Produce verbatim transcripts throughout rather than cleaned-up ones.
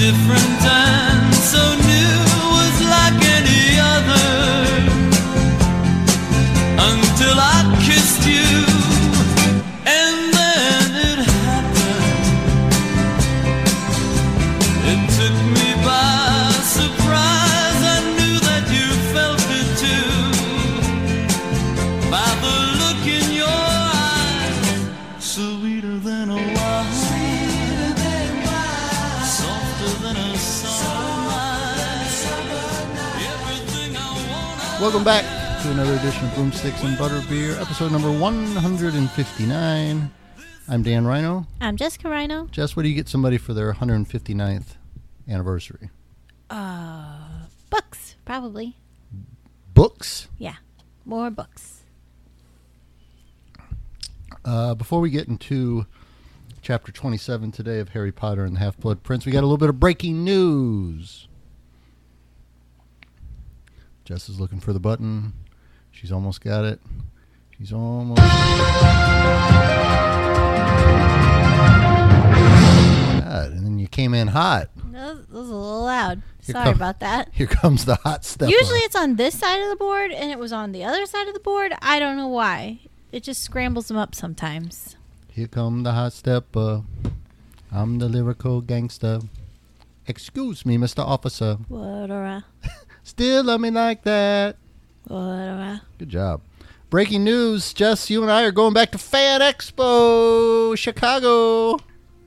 different and so new, was like any other, until I kissed you, and then it happened. It took me by surprise. I knew that you felt it too, by the look in your eyes, sweeter than a wine, sweeter than wine, softer than a summer night, everything I want. Welcome back to another edition of Broomsticks and Butterbeer, episode number one hundred fifty-nine. I'm Dan Rhino. I'm Jessica Rhino. Jess, what do you get somebody for their one hundred fifty-ninth anniversary? Uh, books, probably. Books? Yeah, more books. Uh, before we get into chapter twenty-seven today of Harry Potter and the Half-Blood Prince, we got a little bit of breaking news. Jess is looking for the button. She's almost got it. She's almost... God, and then you came in hot. That was a little loud. Here Sorry come- about that. Here comes the hot step. Usually it's on this side of the board, and it was on the other side of the board. I don't know why. It just scrambles them up sometimes. Here come the hot stepper. I'm the lyrical gangster. Excuse me, Mister Officer. Whatever. Still love me like that. Whatever. Good job. Breaking news, Jess, you and I are going back to Fan Expo, Chicago.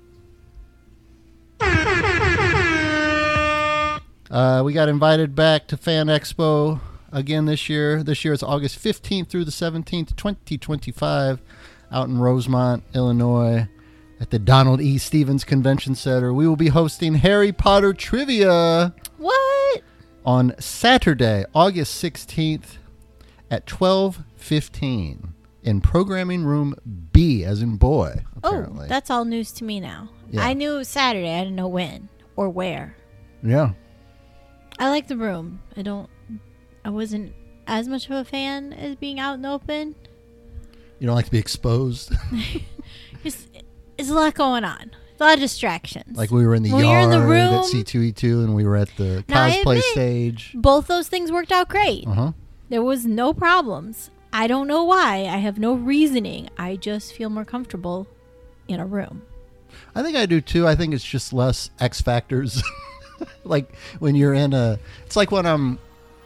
Uh, we got invited back to Fan Expo again this year. This year it's August fifteenth through the seventeenth, twenty twenty-five, out in Rosemont, Illinois, at the Donald E. Stevens Convention Center. We will be hosting Harry Potter Trivia What? on Saturday, August sixteenth at twelve fifteen in Programming Room B, as in boy, apparently. Oh, that's all news to me now. Yeah. I knew it was Saturday. I didn't know when or where. Yeah. I like the room. I don't... I wasn't as much of a fan as being out in the open. You don't like to be exposed? It's, it's a lot going on. A lot of distractions. Like we were in the When you're yard in the room- at C two E two and we were at the Now, I cosplay admit- stage. Both those things worked out great. Uh-huh. There was no problems. I don't know why. I have no reasoning. I just feel more comfortable in a room. I think I do too. I think it's just less X factors. Like when you're in a, it's like when I'm,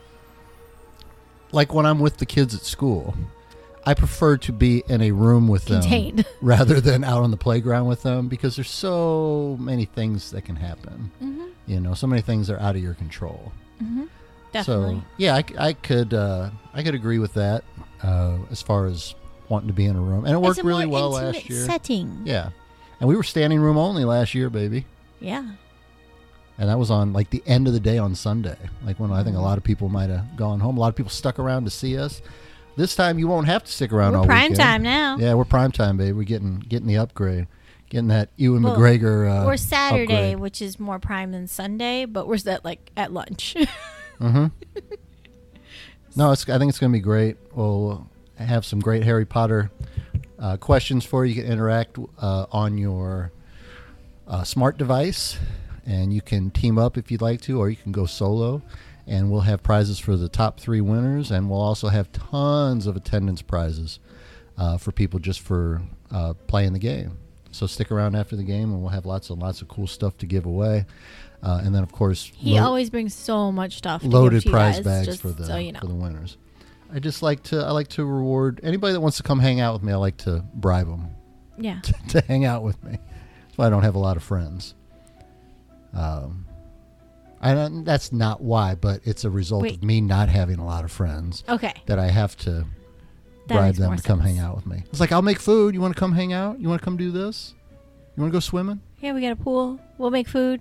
like when I'm with the kids at school. I prefer to be in a room with Contained. them rather than out on the playground with them because there's so many things that can happen. Mm-hmm. You know, so many things are out of your control. Mm-hmm. Definitely. So yeah, I, I could uh, I could agree with that uh, as far as wanting to be in a room, and it worked It's a really more well intimate last year. setting. Yeah, and we were standing room only last year, baby. Yeah. And that was on like the end of the day on Sunday, like when I think a Mm-hmm. lot of people might have gone home. A lot of people stuck around to see us. This time you won't have to stick around We're all prime weekend. time now. Yeah, we're prime time, baby. We're getting getting the upgrade, getting that Ewan Well, McGregor. Uh, or Saturday, upgrade. which is more prime than Sunday, but we're at like at lunch. Mm-hmm. No, it's, I think it's going to be great. We'll have some great Harry Potter uh, questions for you. You can interact uh, on your uh, smart device, and you can team up if you'd like to, or you can go solo. And we'll have prizes for the top three winners, and we'll also have tons of attendance prizes uh, for people just for uh, playing the game. So stick around after the game, and we'll have lots and lots of cool stuff to give away. Uh, and then, of course, He lo- always brings so much stuff. To loaded give to you prize guys, bags just for the so you know. for the winners. I just like to I like to reward anybody that wants to come hang out with me. I like to bribe them Yeah. to hang out with me. That's why I don't have a lot of friends. Um, I don't, that's not why, but it's a result Wait. of me not having a lot of friends Okay. that I have to That bribe makes them more to come sense. hang out with me. It's like, I'll make food. You want to come hang out? You want to come do this? You want to go swimming? Yeah, we got a pool. We'll make food.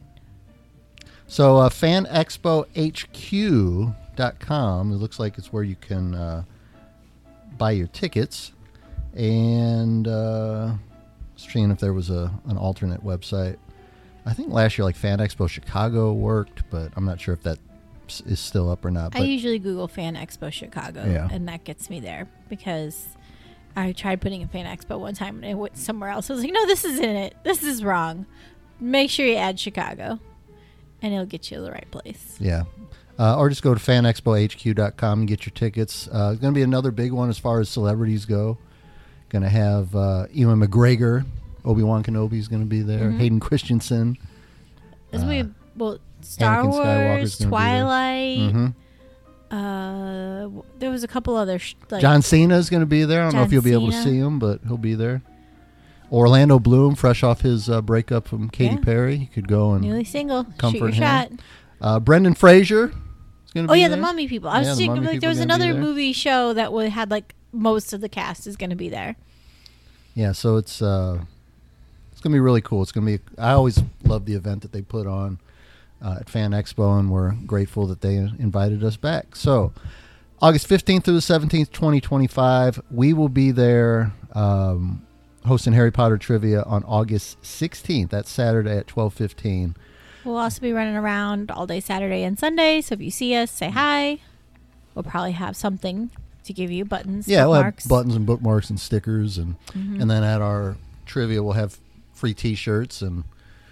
So uh, fan expo h q dot com, it looks like it's where you can uh, buy your tickets. And uh, seeing if there was a an alternate website. I think last year like Fan Expo Chicago worked, but I'm not sure if that s- is still up or not. I But usually Google Fan Expo Chicago, Yeah. and that gets me there because I tried putting in Fan Expo one time and it went somewhere else. I was like, no, this isn't it. This is wrong. Make sure you add Chicago. and it'll get you to the right place. Yeah. Uh, or just go to fan expo h q dot com and get your tickets. Uh, it's going to be another big one as far as celebrities go. Going to have uh, Ewan McGregor, Obi-Wan Kenobi is going to be there. Mhm. Hayden Christensen. This Uh, will be, well, Star Anakin Skywalker's Wars, gonna be there. Twilight. hmm Uh, w- there was a couple other sh- like John Cena is going to be there. I don't know John if you'll be able to Cena. see him, but he'll be there. Orlando Bloom, fresh off his uh, breakup from Katy Yeah. Perry. He could go and newly single. Shoot comfort your him. shot. Uh, Brendan Fraser is going to Oh be yeah, there. the Mummy people. I was Yeah, the thinking Mummy like people there was gonna be another there. movie show that would had like most of the cast is going to be there. Yeah, so it's uh, it's going to be really cool. It's going to be. I always love the event that they put on uh, at Fan Expo, and we're grateful that they invited us back. So, August fifteenth through the seventeenth, twenty twenty-five, we will be there um, hosting Harry Potter trivia on August sixteenth. That's Saturday at twelve fifteen. We'll also be running around all day Saturday and Sunday. So if you see us, say hi. We'll probably have something to give you, buttons, Yeah, we'll have bookmarks. buttons and bookmarks and stickers, and Mhm. and then at our trivia we'll have free T-shirts and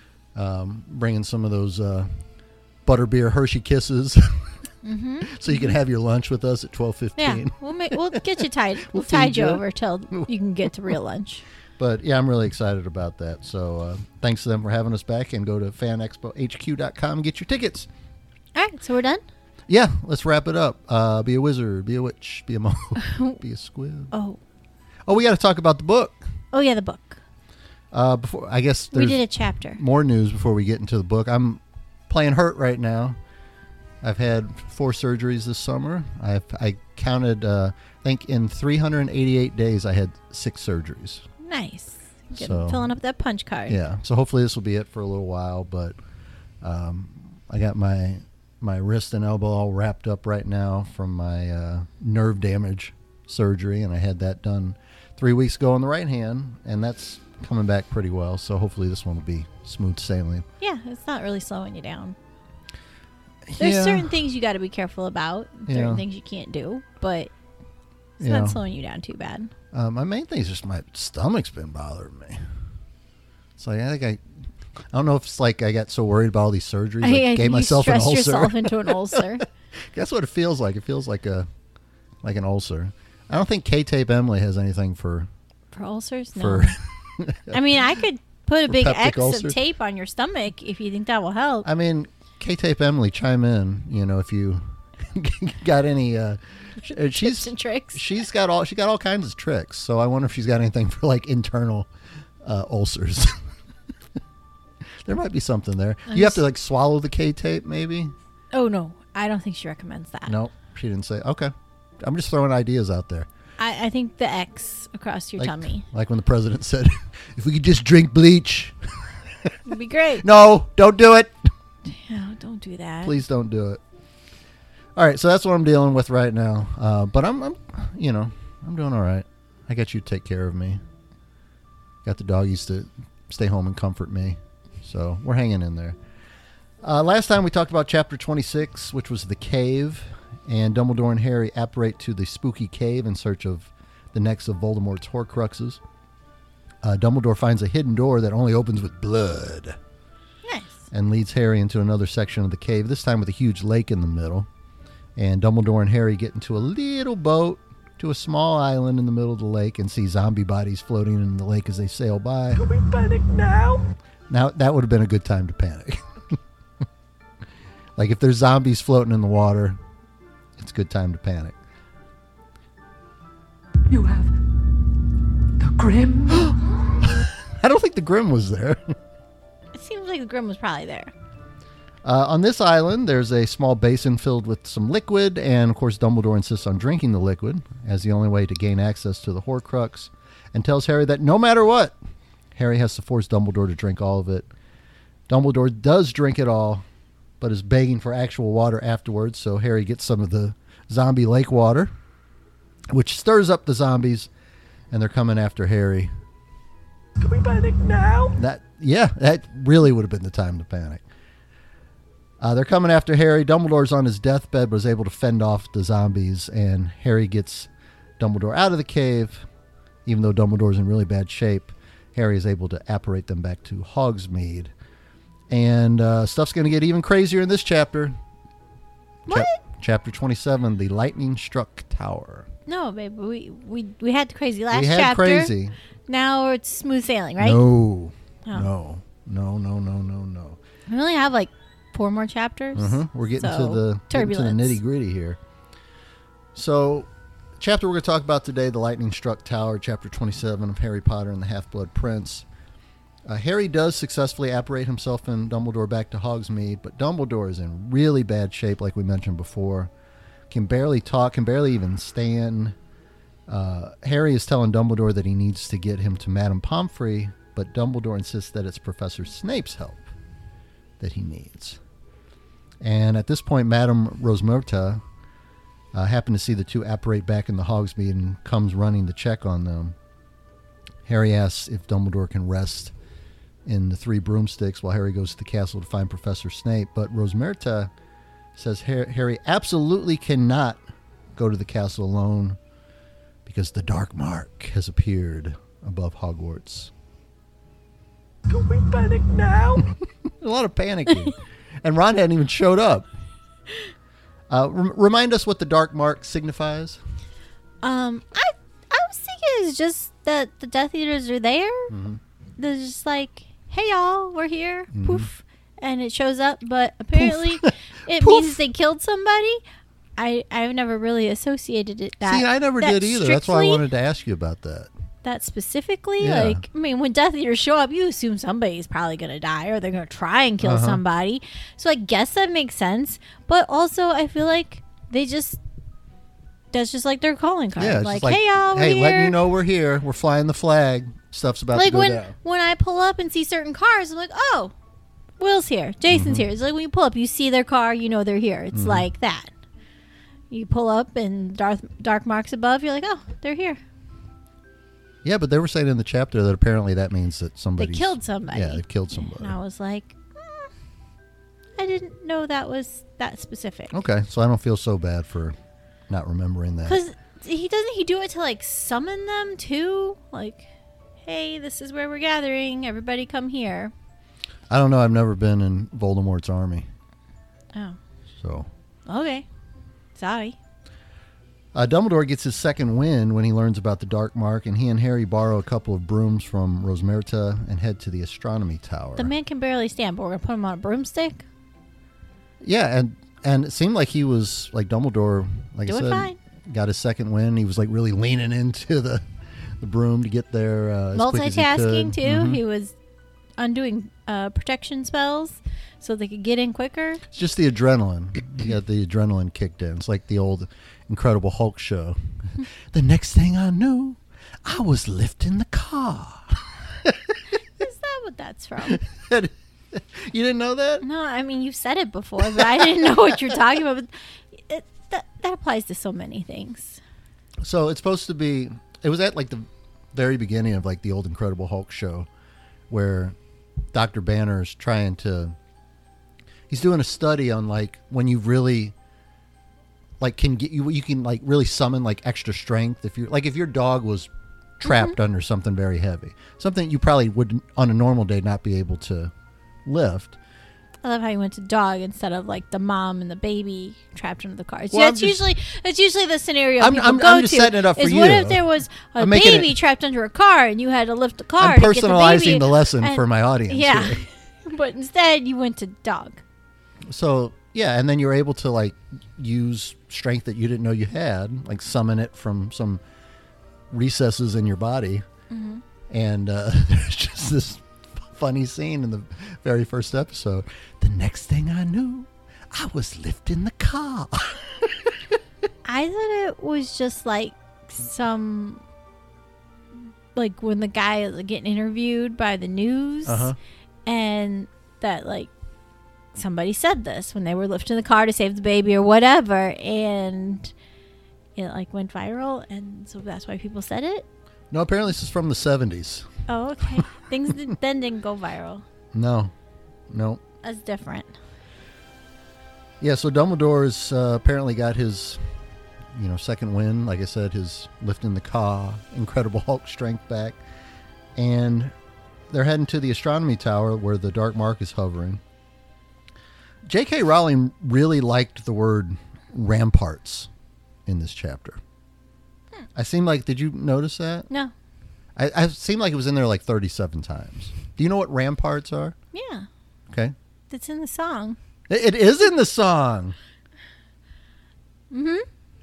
um, bringing some of those uh, butterbeer Hershey Kisses, Mhm. so you can have your lunch with us at twelve Yeah, fifteen. we'll make we'll get you tied. We'll, We'll tide feed you you. over till you can get to real lunch. But yeah, I'm really excited about that. So uh, thanks to them for having us back, and go to fan expo h q dot com and get your tickets. All right, so we're done. Yeah, let's wrap it up. Uh, be a wizard, be a witch, be a mole, be a squid. Oh, Oh, we got to talk about the book. oh yeah, the book. Uh, before I guess We there's did a chapter. more news before we get into the book. I'm playing hurt right now. I've had four surgeries this summer. I've I counted. Uh, I think in three hundred eighty-eight days, I had six surgeries. Nice. Getting, So- filling up that punch card. Yeah. So hopefully this will be it for a little while. But um, I got my my wrist and elbow all wrapped up right now from my uh, nerve damage surgery, and I had that done three weeks ago on the right hand, and that's coming back pretty well. So hopefully this one will be smooth sailing. Yeah, it's not really slowing you down. There's Yeah. certain things you got to be careful about, certain Yeah. things you can't do, but it's Yeah. not slowing you down too bad. Uh, my main thing is just my stomach's been bothering me. It's like I think I, I don't know if it's like I got so worried about all these surgeries, I, I think gave you myself an stressed ulcer. yourself into an ulcer. That's what it feels like. It feels like a, like an ulcer. I don't think K-Tape Emily has anything for For ulcers? No. for. I mean, I could put a For big peptic X ulcers? of tape on your stomach if you think that will help. I mean, K-Tape Emily, chime in. You know, if you got any. Uh, sh- uh, Tips she's and tricks. she's got all she got all kinds of tricks. So I wonder if she's got anything for like internal uh, ulcers. There might be something there. I'm You have to s- like swallow the K-tape, maybe. Oh, no. I don't think she recommends that. Nope, she didn't say. Okay, I'm just throwing ideas out there. I, I think the X across your Like, tummy like when the president said, "If we could just drink bleach." would be great. No, don't do it. No, don't do that. Please don't do it. All right, so that's what I'm dealing with right now. Uh, but I'm, I'm, you know, I'm doing all right. I got you to take care of me. Got the doggies to stay home and comfort me. So we're hanging in there. Uh, last time we talked about chapter twenty-six, which was the cave, and Dumbledore and Harry apparate to the spooky cave in search of the next of Voldemort's Horcruxes. Uh, Dumbledore finds a hidden door that only opens with blood Nice. and leads Harry into another section of the cave, this time with a huge lake in the middle. And Dumbledore and Harry get into a little boat to a small island in the middle of the lake and see zombie bodies floating in the lake as they sail by. Can we panic now? Now, that would have been a good time to panic. Like, if there's zombies floating in the water, it's a good time to panic. You have the Grim. I don't think the Grim was there. It seems like the Grim was probably there. Uh, on this island, there's a small basin filled with some liquid, and of course Dumbledore insists on drinking the liquid as the only way to gain access to the Horcrux, and tells Harry that no matter what, Harry has to force Dumbledore to drink all of it. Dumbledore does drink it all, but is begging for actual water afterwards, so Harry gets some of the zombie lake water, which stirs up the zombies, and they're coming after Harry. Can we panic now? That yeah, that really would have been the time to panic. Uh, they're coming after Harry. Dumbledore's on his deathbed, but is able to fend off the zombies, and Harry gets Dumbledore out of the cave. Even though Dumbledore's in really bad shape, Harry is able to apparate them back to Hogsmeade. And uh, stuff's going to get even crazier in this chapter. What? Chapter twenty-seven, The Lightning Struck Tower. No, babe. We we we had the crazy last we had chapter. crazy. Now it's smooth sailing, right? No. Oh. No. No, no, no, no, no. We only have like four more chapters. Mm-hmm. We're getting so, to the, getting to the turbulence. nitty gritty here. So, chapter we're going to talk about today, The Lightning Struck Tower, chapter twenty-seven of Harry Potter and the Half-Blood Prince. Uh, Harry does successfully apparate himself and Dumbledore back to Hogsmeade, but Dumbledore is in really bad shape, like we mentioned before. Can barely talk, can barely even stand. Uh, Harry is telling Dumbledore that he needs to get him to Madame Pomfrey, but Dumbledore insists that it's Professor Snape's help that he needs. And at this point, Madame Rosmerta uh, happened to see the two apparate back in the Hogsmeade and comes running to check on them. Harry asks if Dumbledore can rest in the Three Broomsticks while Harry goes to the castle to find Professor Snape, but Rosmerta says Harry absolutely cannot go to the castle alone because the Dark Mark has appeared above Hogwarts. Can we panic now? A lot of panicking. And Ron hadn't even showed up. Uh, rem- remind us what the Dark Mark signifies. Um, I I was thinking it's just that the Death Eaters are there. Mm-hmm. They're just like, hey y'all, we're here. Mm-hmm. Poof. And it shows up, but apparently it Poof. means they killed somebody. I, I've never really associated it that See, I never that did either. That's why I strictly- wanted to ask you about that. That specifically, Yeah. like, I mean, when Death Eaters show up, you assume somebody's probably going to die or they're going to try and kill Uh-huh. somebody. So I guess that makes sense. But also, I feel like they just, that's just like their calling card. Yeah, it's like, just like, hey, y'all, we're hey, here. letting you know we're here. We're flying the flag. Stuff's about like to go when, down. when I pull up and see certain cars, I'm like, oh, Will's here. Jason's Mm-hmm. here. It's like when you pull up, you see their car, you know they're here. It's Mhm. like that. You pull up and Darth, Dark Mark's above, you're like, oh, they're here. Yeah, but they were saying in the chapter that apparently that means that somebody They killed somebody. Yeah, they've killed somebody. And I was like, mm, I didn't know that was that specific. Okay, so I don't feel so bad for not remembering that. Because he doesn't he do it to like summon them too? Like, hey, this is where we're gathering. Everybody come here. I don't know. I've never been in Voldemort's army, Oh, so. okay. Sorry. Uh, Dumbledore gets his second win when he learns about the Dark Mark, and he and Harry borrow a couple of brooms from Rosmerta and head to the Astronomy Tower. The man can barely stand, but we're gonna put him on a broomstick. Yeah, and and it seemed like he was like Dumbledore, like I Doing said, fine. got his second win. He was like really leaning into the the broom to get there. Uh, as quick as he Multitasking could. too. Mhm. He was undoing uh, protection spells so they could get in quicker. It's just the adrenaline. You got the adrenaline kicked in. It's like the old Incredible Hulk show. The next thing I knew, I was lifting the car. Is that what that's from? You didn't know that? No, I mean you said it before, but I didn't know what you're talking about. But it, that that applies to so many things. So it's supposed to be. It was at like the very beginning of like the old Incredible Hulk show, where Doctor Banner is trying to. He's doing a study on like when you really. Like can get you you can like really summon like extra strength if you're like if your dog was trapped Mm-hmm. under something very heavy, something you probably would on a normal day not be able to lift. I love how you went to dog instead of like the mom and the baby trapped under the car. Well, I'm that's just- usually that's usually the scenario I'm- people I'm- go I'm just to. setting it up for is you. What if there was a I'm making baby it- trapped under a car and you had to lift the car? I'm to get the personalizing baby the lesson and- for my audience. Yeah, here. but instead you went to dog. So yeah, and then you're able to like use strength that you didn't know you had, like summon it from some recesses in your body. Mm-hmm. And uh, there's just this funny scene in the very first episode. The next thing I knew, I was lifting the car. I thought it was just like some, like when the guy is getting interviewed by the news, Uh-huh. and that like somebody said this when they were lifting the car to save the baby or whatever, and it like went viral, and so that's why people said it. No, apparently this is from the seventies. Oh, okay. Things did, then didn't go viral. No, no. That's different. Yeah, so Dumbledore's uh, apparently got his, you know, second win. Like I said, his lifting the car, Incredible Hulk strength back. And they're heading to the astronomy tower where the Dark Mark is hovering. J K. Rowling really liked the word ramparts in this chapter. Hmm. I seem like, did you notice that? No. I, I seemed like it was in there like thirty-seven times. Do you know what ramparts are? Yeah. Okay. That's in the song. It, it is in the song. Mm-hmm.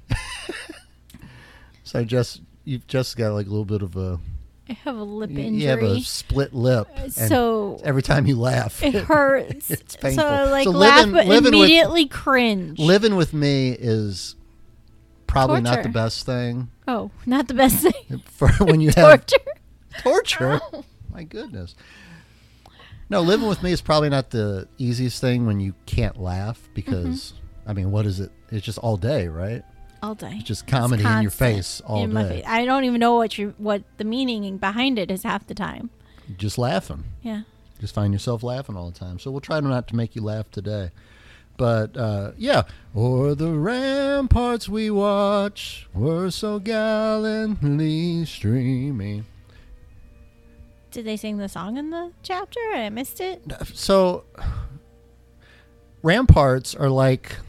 So I just, you've just got like a little bit of a... I have a lip You, injury. you have a split lip. and So every time you laugh, it hurts. it's painful. So I like So laugh, living- but living with- immediately cringe. living with me is probably not Torture. the best thing Oh, not the best thing. for when you have Torture. torture. My goodness. No, living with me is probably not the easiest thing when you can't laugh because, Mm-hmm. I mean, what is it? It's just all day, right? All day. It's just comedy in your constant face all in my day. face. I don't even know what you what the meaning behind it is half the time. Just laughing. Yeah. Just find yourself laughing all the time. So we'll try not to make you laugh today. But, uh, yeah. O'er the ramparts we watch were so gallantly streaming. Did they sing the song in the chapter? I missed it. So, ramparts are like,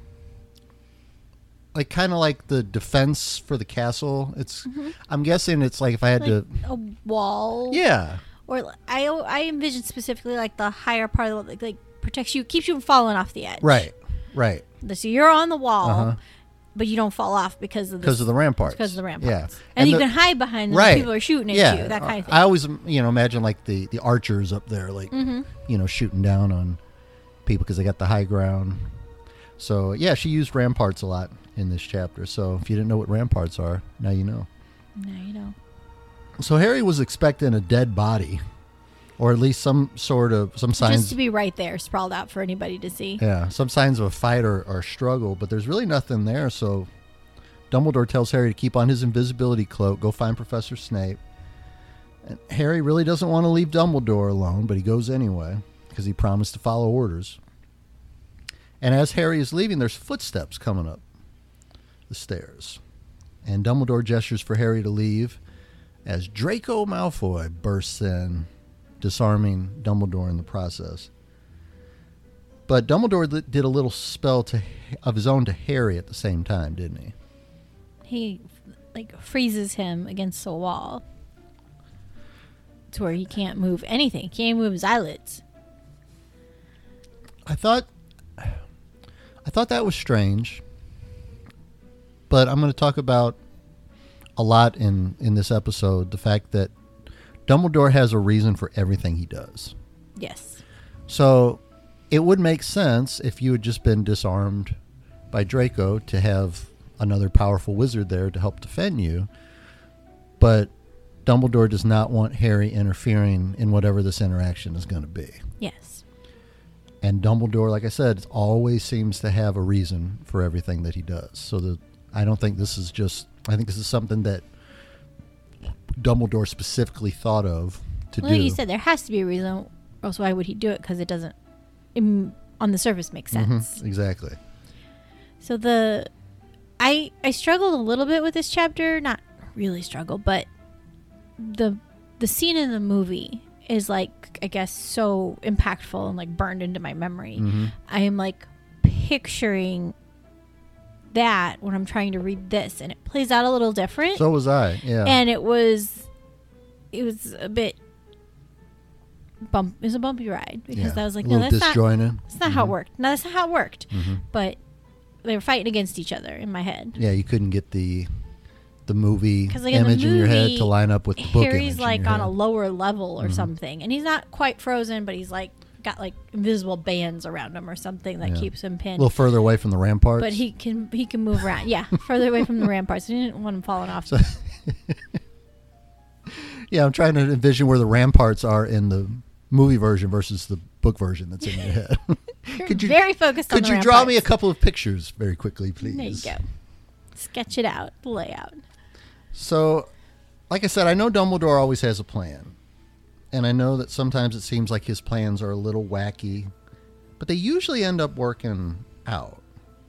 like kind of like the defense for the castle. It's, I'm guessing it's like if I had Like to, a wall. yeah, Or I I envision specifically like the higher part of the, like, like protects you, keeps you from falling off the edge. right, right, So you're on the wall, Uh-huh. but you don't fall off because of the because of the ramparts. because of the ramparts. Yeah, And, you the- can hide behind them. right. When people are shooting at yeah, you. That kind of thing. I always, you know, imagine like the the archers up there, like Mm-hmm. you know, shooting down on people because they got the high ground. So yeah, she used ramparts a lot in this chapter. So if you didn't know what ramparts are, now you know. No, you know. So Harry was expecting a dead body, or at least some sort of some signs. Just to be right there, sprawled out for anybody to see. Yeah, some signs of a fight or, or struggle, but there's really nothing there. So Dumbledore tells Harry to keep on his invisibility cloak, go find Professor Snape. And Harry really doesn't want to leave Dumbledore alone, but he goes anyway because he promised to follow orders. And as Harry is leaving, there's footsteps coming up the stairs. And Dumbledore gestures for Harry to leave as Draco Malfoy bursts in, disarming Dumbledore in the process. But Dumbledore li- did a little spell to of his own to Harry at the same time, didn't he? He like freezes him against the wall to where he can't move anything. He can't even move his eyelids. I thought I thought that was strange. But I'm going to talk about a lot in, in this episode the fact that Dumbledore has a reason for everything he does. Yes. So it would make sense if you had just been disarmed by Draco to have another powerful wizard there to help defend you. But Dumbledore does not want Harry interfering in whatever this interaction is going to be. Yes. And Dumbledore, like I said, always seems to have a reason for everything that he does. So the, I don't think this is just, I think this is something that Dumbledore specifically thought of to Well, do. like you said, there has to be a reason. Or else why would he do it? Because it doesn't, im- on the surface, make sense. Mhm, exactly. So the, I I struggled a little bit with this chapter. Not really struggle, but the the scene in the movie is like, I guess, so impactful and like burned into my memory. Mm-hmm. I am like picturing that when I'm trying to read this, and it plays out a little different. So was I, yeah. And it was, it was a bit bump. It was a bumpy ride because yeah. I was like, a no, little that's not. disjointed. That's not how it worked. No, that's not how it worked. Mm-hmm. But they were fighting against each other in my head. Yeah, you couldn't get the the movie 'Cause, like, in the image in your head movie, to line up with the book image Harry's in like your on head. a lower level or Mhm. something, and he's not quite frozen, but he's like got like invisible bands around him or something that Yeah. keeps him a pinned. little further away from the ramparts. But he can he can move around. Yeah, further away from the ramparts. He didn't want him falling off. So- yeah, I'm trying to envision where the ramparts are in the movie version versus the book version that's in your head. You're could you- very focused on Could the you draw me a ramparts. couple of pictures very quickly, please? There you go. Sketch it out. The layout. So, like I said, I know Dumbledore always has a plan. And I know that sometimes it seems like his plans are a little wacky, but they usually end up working out.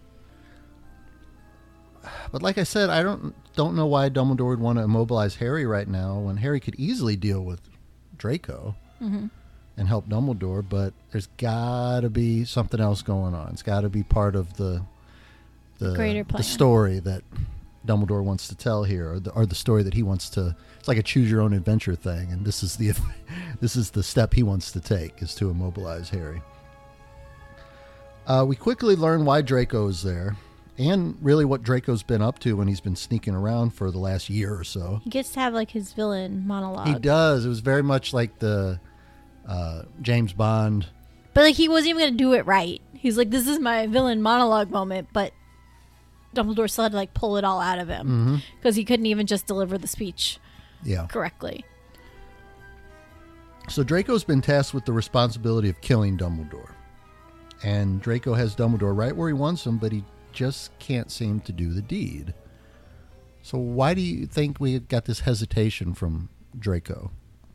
But like I said, I don't don't know why Dumbledore would want to immobilize Harry right now when Harry could easily deal with Draco. Mm-hmm. and help Dumbledore, but there's got to be something else going on. It's got to be part of the the, Greater plan. the story that Dumbledore wants to tell here, or the, or the story that he wants to. It's like a choose your own adventure thing, and this is the this is the step he wants to take, is to immobilize Harry. Uh, we quickly learn why Draco is there, and really what Draco's been up to when he's been sneaking around for the last year or so. He gets to have like his villain monologue. He does. It was very much like the uh, James Bond. But like he wasn't even going to do it right. He's like, this is my villain monologue moment, but Dumbledore still had to like pull it all out of him because he couldn't even just deliver the speech Yeah. correctly. So Draco's been tasked with the responsibility of killing Dumbledore. And Draco has Dumbledore right where he wants him, but he just can't seem to do the deed. So why do you think we got this hesitation from Draco?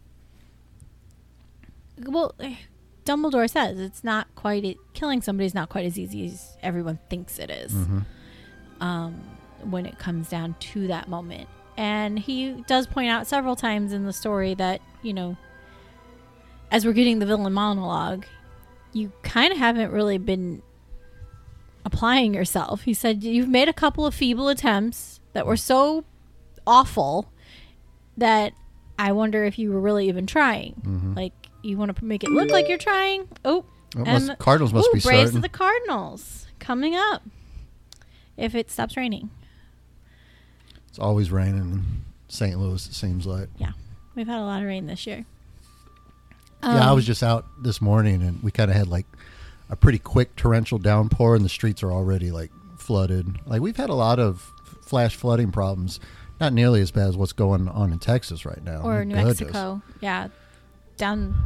Well, Dumbledore says it's not quite it, killing somebody is not quite as easy as everyone thinks it is. Um, when it comes down to that moment, and he does point out several times in the story that, you know, as we're getting the villain monologue, you kind of haven't really been applying yourself. He said you've made a couple of feeble attempts that were so awful that I wonder if you were really even trying. Mm-hmm. Like, you want to make it look like you're trying. Oh, Well, and must- Cardinals must ooh, be Braves starting. of the Cardinals coming up if it stops raining. It's always raining in Saint Louis, it seems like. Yeah, we've had a lot of rain this year. Yeah, I Um, was just out this morning, and we kind of had like a pretty quick torrential downpour, and the streets are already like flooded. Like, we've had a lot of flash flooding problems. Not nearly as bad as what's going on in Texas right now. or Thank New goodness. Mexico. Yeah, down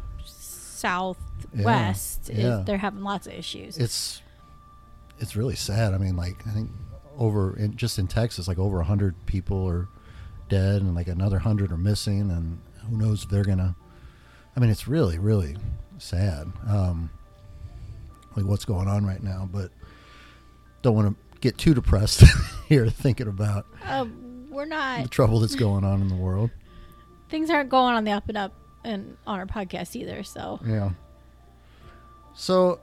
southwest, is- yeah. they're having lots of issues. It's it's really sad. I mean, like, I think over in, just in Texas, like over a hundred people are dead, and like another hundred are missing, and who knows if they're gonna. I mean, it's really, really sad. Um, like what's going on right now, but don't want to get too depressed here thinking about Uh, we're the not. trouble that's going on in the world. Things aren't going on the up and up, and on our podcast either. So Yeah. So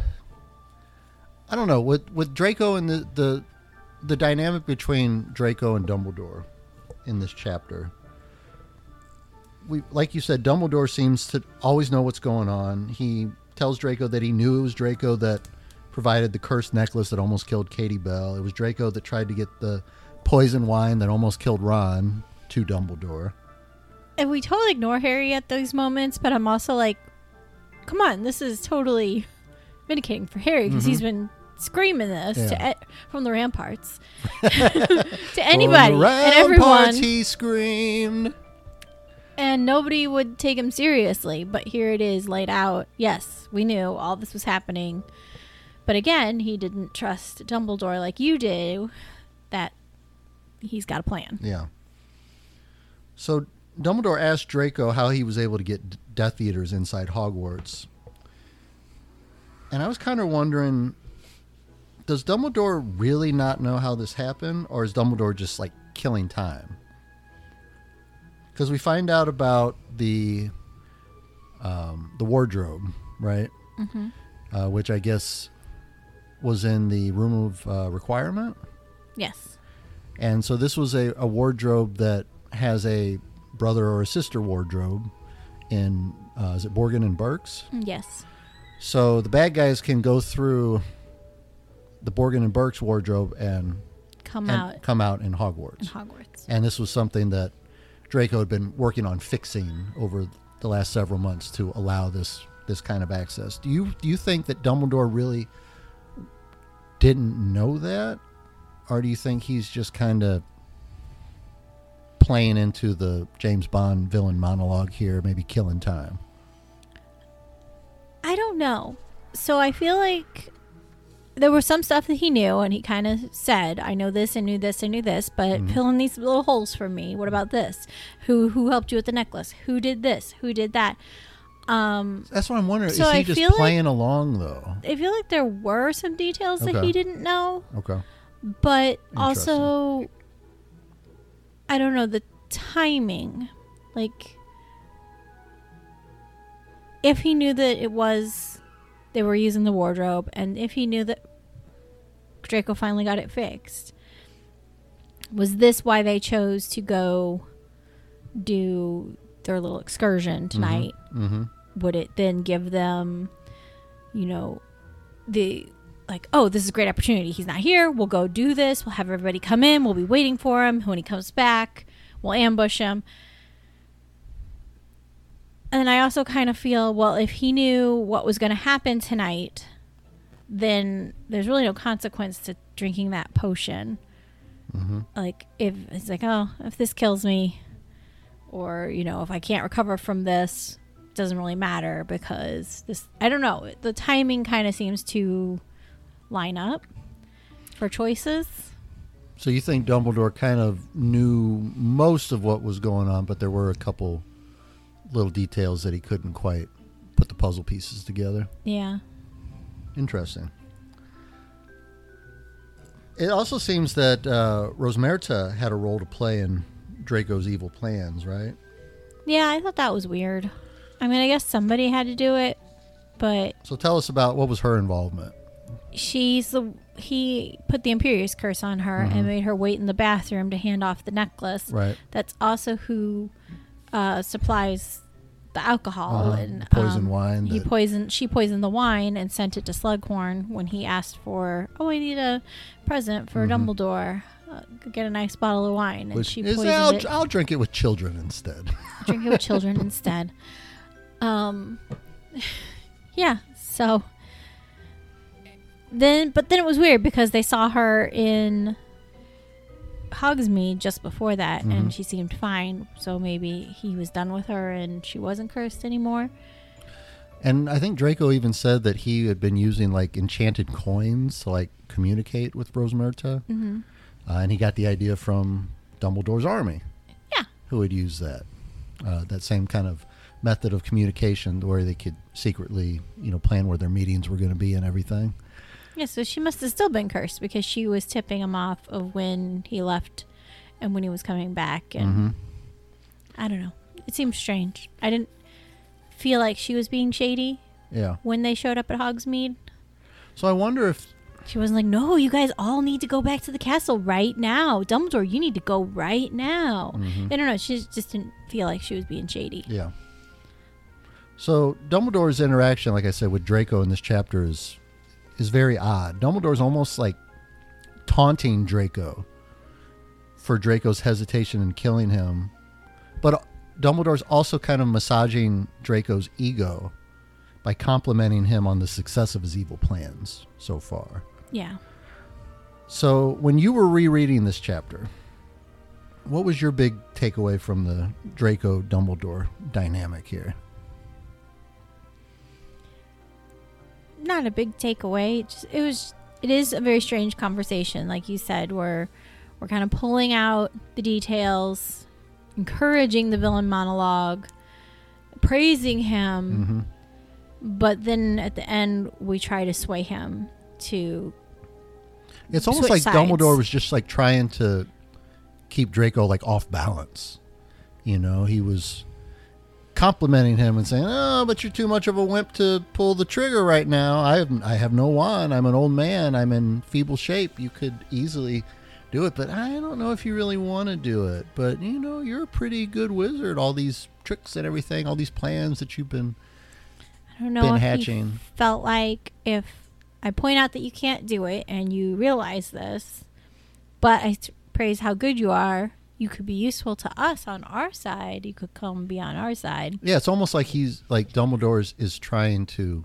I don't know, with with Draco and the the the dynamic between Draco and Dumbledore in this chapter. We, like you said, Dumbledore seems to always know what's going on. He tells Draco that he knew it was Draco that provided the cursed necklace that almost killed Katie Bell. It was Draco that tried to get the poison wine that almost killed Ron to Dumbledore. and we totally ignore Harry at those moments, but I'm also like, come on, this is totally vindicating for Harry because he's been screaming this to Yeah. e- from the ramparts to anybody From the and everyone, ramparts he screamed. and nobody would take him seriously. But here it is laid out. Yes, we knew all this was happening, but again, he didn't trust Dumbledore like you do. That he's got a plan. Yeah. So Dumbledore asked Draco how he was able to get D- Death Eaters inside Hogwarts. And I was kind of wondering, does Dumbledore really not know how this happened, or is Dumbledore just like killing time? Because we find out about the um, the wardrobe, right? Mm-hmm. Uh, which I guess was in the room of uh, requirement. Yes. And so this was a, a wardrobe that has a brother or a sister wardrobe in, uh, is it Borgin and Burke's? Yes. So the bad guys can go through the Borgin and Burke's wardrobe and, Come and out come out in in Hogwarts. Hogwarts. And this was something that Draco had been working on fixing over the last several months to allow this this kind of access. Do you do you think that Dumbledore really didn't know that? Or do you think he's just kind of playing into the James Bond villain monologue here, maybe killing time? I don't know. So I feel like there was some stuff that he knew, and he kind of said, "I know this, I knew this, I knew this, but fill in these little holes for me. What about this? Who who helped you with the necklace? Who did this? Who did that?" Um, That's what I'm wondering. So Is he I just feel like- playing along, though? I feel like there were some details that Okay. he didn't know, Okay. but also, I don't know the timing. Like, if he knew that it was, they were using the wardrobe, and if he knew that Draco finally got it fixed, was this why they chose to go do their little excursion tonight? Mm-hmm. Mm-hmm. Would it then give them, you know, the, like, oh, this is a great opportunity. He's not here. We'll go do this. We'll have everybody come in. We'll be waiting for him. When he comes back, we'll ambush him. And I also kind of feel, well, if he knew what was going to happen tonight, then there's really no consequence to drinking that potion. Mm-hmm. Like, if it's like, oh, if this kills me, or, you know, if I can't recover from this, it doesn't really matter because this, I don't know. The timing kind of seems to line up for choices. So you think Dumbledore kind of knew most of what was going on, but there were a couple little details that he couldn't quite put the puzzle pieces together. Yeah. Interesting. It also seems that uh, Rosmerta had a role to play in Draco's evil plans, right? Yeah, I thought that was weird. I mean, I guess somebody had to do it, but So tell us about what was her involvement. she's the he put the Imperious Curse on her Mhm. and made her wait in the bathroom to hand off the necklace. Right. That's also who uh, supplies the alcohol Uh-huh. and Poison um, wine He that- poisoned. She poisoned the wine and sent it to Slughorn when he asked for, "Oh, I need a present for Mhm. Dumbledore. Uh, get a nice bottle of wine." And Which she is, poisoned I'll, it. I'll drink it with children instead. Drink it with children instead. Um, yeah. So then, but then it was weird because they saw her in Hogsmeade just before that, Mhm. and she seemed fine. So maybe he was done with her, and she wasn't cursed anymore. And I think Draco even said that he had been using like enchanted coins to like communicate with Rosmerta. Mm-hmm. Uh, and he got the idea from Dumbledore's army. Yeah. Who had used that. Uh, that same kind of method of communication where they could secretly, you know, plan where their meetings were going to be and everything. Yeah, so she must have still been cursed because she was tipping him off of when he left and when he was coming back. And Mm-hmm. I don't know. It seemed strange. I didn't feel like she was being shady Yeah. when they showed up at Hogsmeade. So I wonder if, She wasn't like, no, you guys all need to go back to the castle right now. Dumbledore, you need to go right now. Mhm. I don't know. She just didn't feel like she was being shady. yeah. So Dumbledore's interaction, like I said, with Draco in this chapter is is very odd. Dumbledore's almost like taunting Draco for Draco's hesitation in killing him. But Dumbledore's also kind of massaging Draco's ego by complimenting him on the success of his evil plans so far. Yeah. So when you were rereading this chapter, what was your big takeaway from the Draco Dumbledore dynamic here? Not a big takeaway. It, just, it was. It is a very strange conversation, like you said, where we're kind of pulling out the details, encouraging the villain monologue, praising him, Mm-hmm. but then at the end we try to sway him to. It's almost Switch like sides. Dumbledore was just like trying to keep Draco like off balance. You know, he was complimenting him and saying, "Oh, but you're too much of a wimp to pull the trigger right now. I have, I have no wand. I'm an old man. I'm in feeble shape. You could easily do it, but I don't know if you really want to do it. But, you know, you're a pretty good wizard. All these tricks and everything, all these plans that you've been I don't know been if hatching." he felt like if I point out that you can't do it and you realize this, but I t- praise how good you are, you could be useful to us on our side. You could come be on our side. Yeah, it's almost like he's like Dumbledore is, is trying to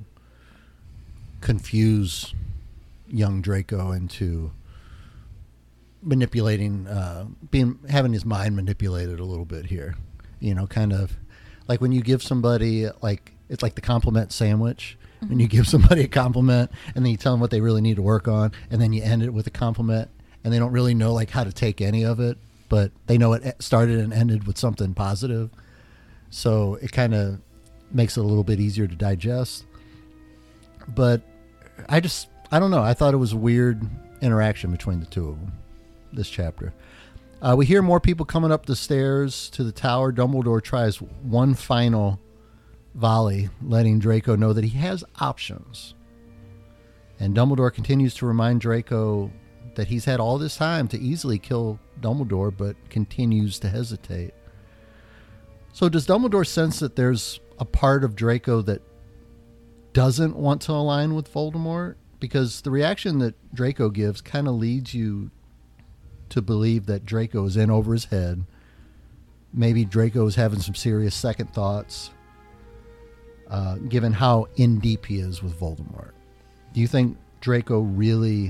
confuse young Draco into manipulating, uh, being having his mind manipulated a little bit here. You know, kind of like when you give somebody like it's like the compliment sandwich. Mm-hmm. When you give somebody a compliment and then you tell them what they really need to work on, and then you end it with a compliment, and they don't really know like how to take any of it, but they know it started and ended with something positive. So it kind of makes it a little bit easier to digest. But I just, I don't know. I thought it was a weird interaction between the two of them, this chapter. Uh, we hear more people coming up the stairs to the tower. Dumbledore tries one final volley, letting Draco know that he has options. And Dumbledore continues to remind Draco that he's had all this time to easily kill Dumbledore, but continues to hesitate. So does Dumbledore sense that there's a part of Draco that doesn't want to align with Voldemort? Because the reaction that Draco gives kind of leads you to believe that Draco is in over his head. Maybe Draco is having some serious second thoughts, uh, given how in deep he is with Voldemort. Do you think Draco really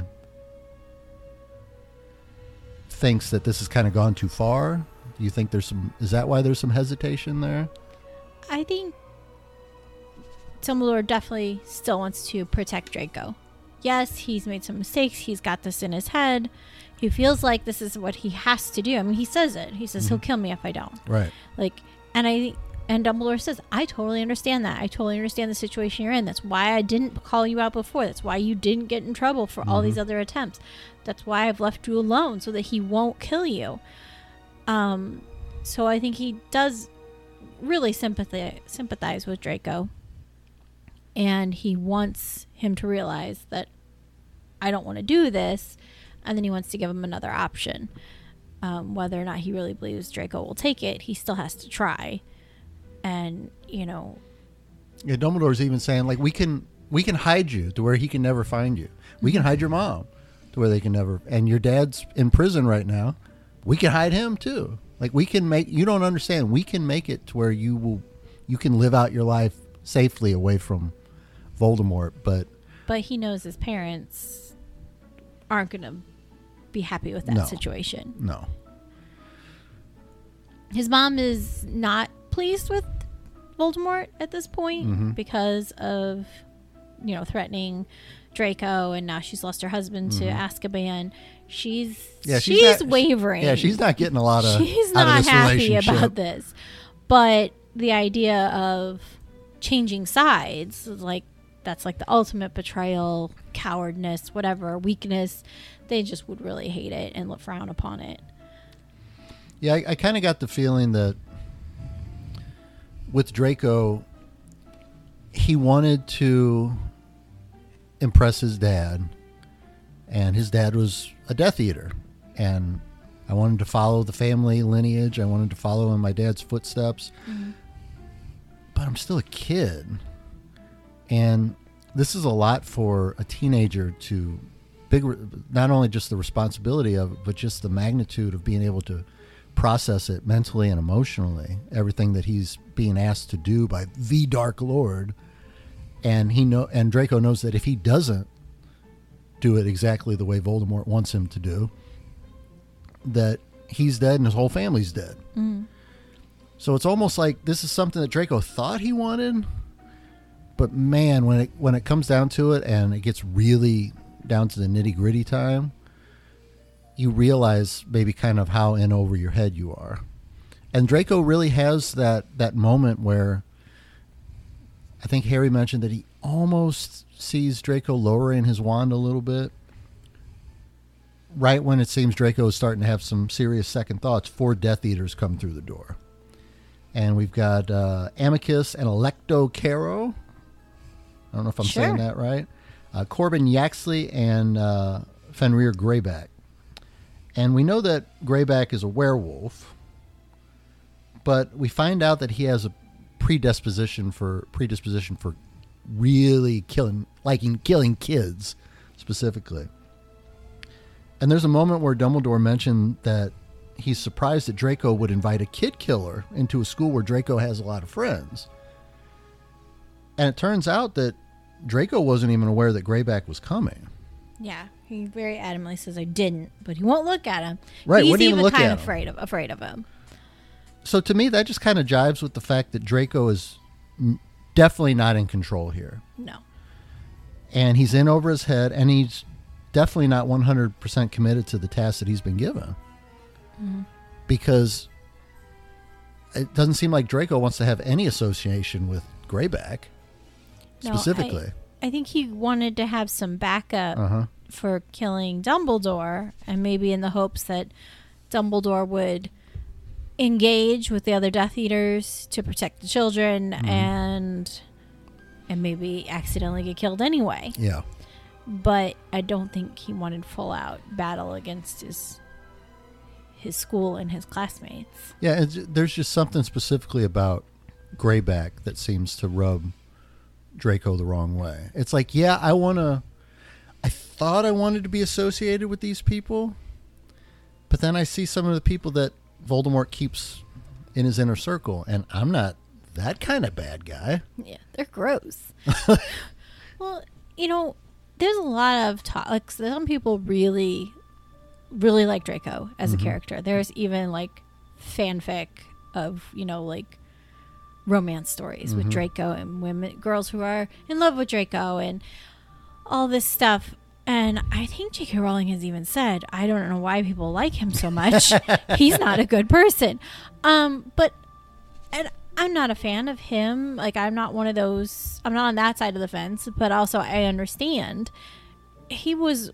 thinks that this has kind of gone too far? Do you think there's some, is that why there's some hesitation there? I think Dumbledore definitely still wants to protect Draco. Yes, he's made some mistakes. He's got this in his head. He feels like this is what he has to do. I mean, he says it. He says, mm-hmm. he'll kill me if I don't. Right. Like, and I, and Dumbledore says, I totally understand that. I totally understand the situation you're in. That's why I didn't call you out before. That's why you didn't get in trouble for mm-hmm. all these other attempts. That's why I've left you alone so that he won't kill you. Um, so I think he does really sympathize, sympathize with Draco. And he wants him to realize that I don't want to do this. And then he wants to give him another option. Um, whether or not he really believes Draco will take it, he still has to try. And, you know. Yeah, Dumbledore's even saying, like, we can we can hide you to where he can never find you. We can hide your mom to where they can never. And your dad's in prison right now. We can hide him too. Like, we can make, you don't understand. We can make it to where you will, you can live out your life safely away from Voldemort. But. But he knows his parents aren't going to be happy with that no, situation. No. His mom is not pleased with Voldemort at this point mm-hmm. because of, you know, threatening Draco, and now she's lost her husband mm-hmm. to Azkaban. She's yeah, she's, she's not, wavering. Yeah, she's not getting a lot of She's out not of this happy about this. But the idea of changing sides is like, that's like the ultimate betrayal, cowardness, whatever, weakness. They just would really hate it and look frown upon it. Yeah, I, I kind of got the feeling that with Draco, he wanted to impress his dad, and his dad was a Death Eater, and I wanted to follow the family lineage. I wanted to follow in my dad's footsteps, mm-hmm. but I'm still a kid. And this is a lot for a teenager to big, not only just the responsibility of it, but just the magnitude of being able to process it mentally and emotionally, everything that he's being asked to do by the Dark Lord. And he know, and Draco knows that if he doesn't do it exactly the way Voldemort wants him to do, that he's dead and his whole family's dead. Mm. So it's almost like this is something that Draco thought he wanted. But man, when it when it comes down to it and it gets really down to the nitty gritty time, you realize maybe kind of how in over your head you are. And Draco really has that, that moment where I think Harry mentioned that he almost sees Draco lowering his wand a little bit. Right when it seems Draco is starting to have some serious second thoughts, four Death Eaters come through the door. And we've got uh, Amicus and Electo Caro. I don't know if I'm sure. saying that right. Uh, Corbin Yaxley and uh, Fenrir Greyback. And we know that Greyback is a werewolf, but we find out that he has a predisposition for predisposition for really killing, liking killing kids specifically. And there's a moment where Dumbledore mentioned that he's surprised that Draco would invite a kid killer into a school where Draco has a lot of friends. And it turns out that Draco wasn't even aware that Greyback was coming. Yeah, he very adamantly says I didn't, but he won't look at him. Right, He's wouldn't even look kind at of him. afraid of afraid of him. So to me, that just kind of jives with the fact that Draco is n- definitely not in control here. No. And he's in over his head, and he's definitely not one hundred percent committed to the task that he's been given. Mm-hmm. Because it doesn't seem like Draco wants to have any association with Greyback, no, specifically. I, I think he wanted to have some backup uh-huh. for killing Dumbledore, and maybe in the hopes that Dumbledore would engage with the other Death Eaters to protect the children Mm-hmm. and and maybe accidentally get killed anyway. Yeah. But I don't think he wanted full out battle against his his school and his classmates. Yeah, it's, there's just something specifically about Greyback that seems to rub Draco the wrong way. It's like, yeah, I want to... I thought I wanted to be associated with these people, but then I see some of the people that Voldemort keeps in his inner circle, and I'm not that kind of bad guy. Yeah, they're gross. Well, you know, there's a lot of talk. Like, some people really, really like Draco as Mm-hmm. a character. There's even like fanfic of, you know, like romance stories Mm-hmm. with Draco and women, girls who are in love with Draco and all this stuff. And I think J K Rowling has even said, I don't know why people like him so much. He's not a good person. Um, but, and I'm not a fan of him. Like, I'm not one of those, I'm not on that side of the fence, but also I understand he was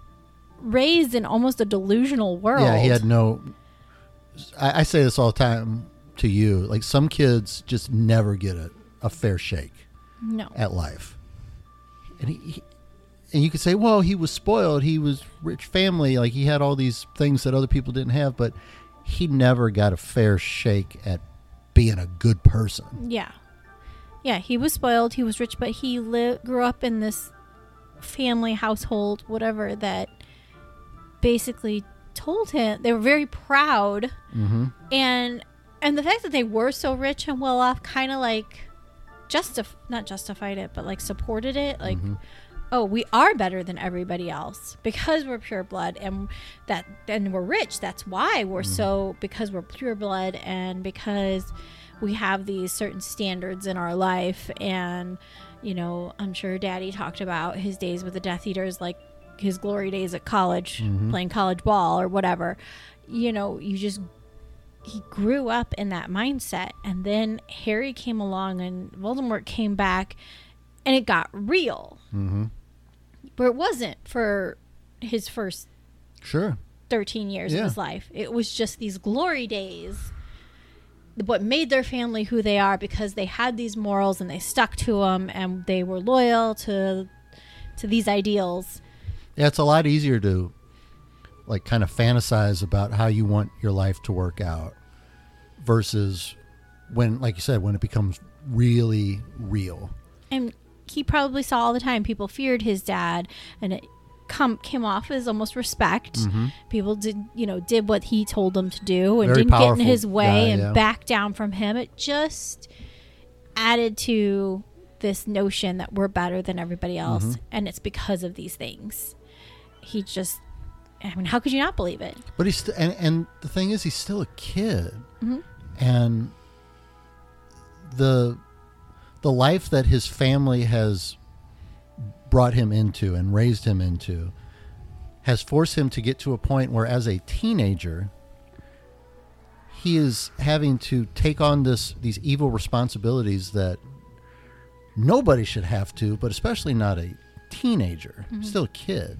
raised in almost a delusional world. Yeah, he had no... I, I say this all the time to you. Like, some kids just never get a, a fair shake No. at life. And he, he and you could say, well, he was spoiled. He was rich family. Like, he had all these things that other people didn't have, but he never got a fair shake at being a good person. Yeah. Yeah, he was spoiled. He was rich, but he li- grew up in this family household, whatever, that basically told him they were very proud. Mm-hmm. And and the fact that they were so rich and well off kind of like justif- not justified it, but like supported it. Like, Mm-hmm. oh, we are better than everybody else because we're pure blood and that and we're rich. That's why we're Mm-hmm. so, because we're pure blood and because we have these certain standards in our life. And, you know, I'm sure Daddy talked about his days with the Death Eaters, like his glory days at college, Mm-hmm. playing college ball or whatever. You know, you just, he grew up in that mindset. And then Harry came along and Voldemort came back and it got real. Mm-hmm. But it wasn't for his first Sure. thirteen years Yeah. of his life. It was just these glory days, what made their family who they are, because they had these morals and they stuck to them and they were loyal to to these ideals. Yeah, it's a lot easier to, like, kind of fantasize about how you want your life to work out versus when, like you said, when it becomes really real. And he probably saw all the time people feared his dad, and it come came off as almost respect. Mm-hmm. People did, you know, did what he told them to do and Very didn't get in powerful his way guy, and yeah. back down from him. It just added to this notion that we're better than everybody else, Mm-hmm. and it's because of these things. He just, I mean, how could you not believe it? But he's st- and and the thing is, he's still a kid, Mhm. and the the life that his family has brought him into and raised him into has forced him to get to a point where, as a teenager, he is having to take on this these evil responsibilities that nobody should have to, but especially not a teenager, still a kid.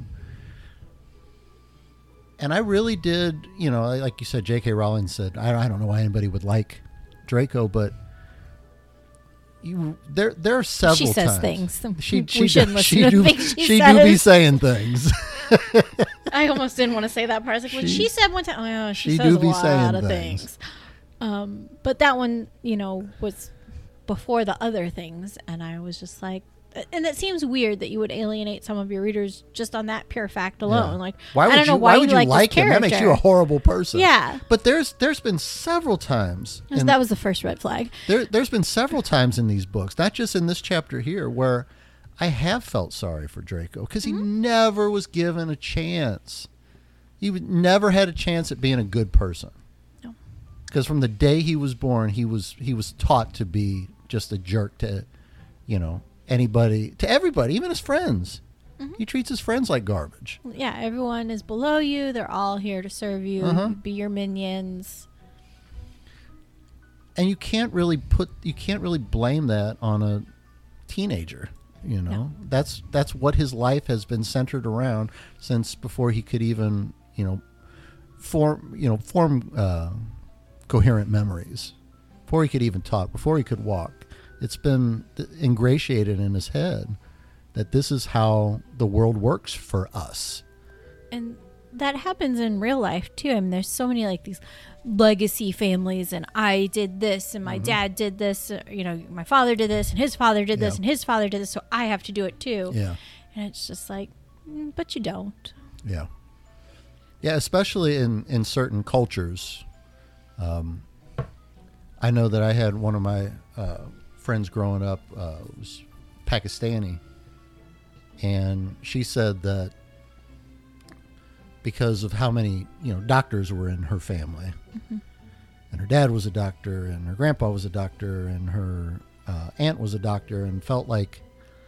And I really did, you know, like you said, J K. Rowling said, I, I don't know why anybody would like Draco, but you, there there are several She says times. things. She, We she, shouldn't do, listen she, to do, things she she do be says. saying things. I almost didn't want to say that part. I was like, what She- she said one time, oh, yeah, she, she says do a be lot saying of things. things. Um, but that one, you know, was before the other things, and I was just like, and it seems weird that you would alienate some of your readers just on that pure fact alone. Yeah. Like, Why would I don't know you, why, would you like, like this him? That makes you a character. horrible person. Yeah. But there's there's been several times. So in- that was the first red flag. There, there's been several times in these books, not just in this chapter here, where I have felt sorry for Draco because he Mm-hmm. never was given a chance. He would- never had a chance at being a good person. No. Because from the day he was born, he was he was taught to be just a jerk to, you know, anybody, to everybody, even his friends. Mm-hmm. He treats his friends like garbage. Yeah, everyone is below you. They're all here to serve you, Uh-huh. be your minions. And you can't really put you can't really blame that on a teenager. You know, No. that's that's what his life has been centered around since before he could even, you know, form you know form uh, coherent memories, before he could even talk, before he could walk. It's been ingratiated in his head that this is how the world works for us. And that happens in real life too. I mean, there's so many like these legacy families, and I did this, and my mm-hmm. dad did this. Uh, you know, my father did this, and his father did this, yeah. and his father did this, so I have to do it too. Yeah. And it's just like, mm, but you don't. Yeah. Yeah, especially in, in certain cultures. Um, I know that I had one of my uh, friends growing up uh, was Pakistani, and she said that because of how many, you know, doctors were in her family, mm-hmm. and her dad was a doctor, and her grandpa was a doctor, and her uh, aunt was a doctor, and felt like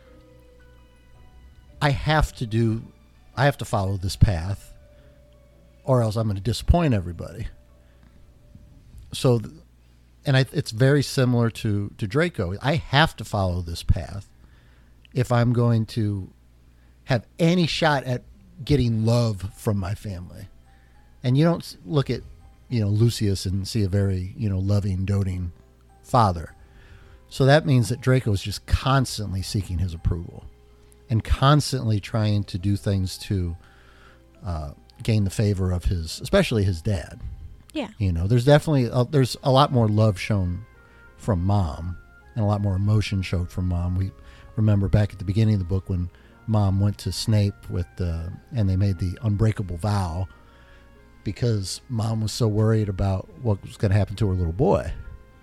I have to do, I have to follow this path, or else I'm going to disappoint everybody. So, th- and I, it's very similar to, to Draco. I have to follow this path if I'm going to have any shot at getting love from my family. And you don't look at, you know, Lucius and see a very, you know, loving, doting father. So that means that Draco is just constantly seeking his approval and constantly trying to do things to uh, gain the favor of his, especially his dad. Yeah. You know, there's definitely, a, there's a lot more love shown from Mom and a lot more emotion showed from Mom. We remember back at the beginning of the book when Mom went to Snape with the, and they made the unbreakable vow because Mom was so worried about what was going to happen to her little boy.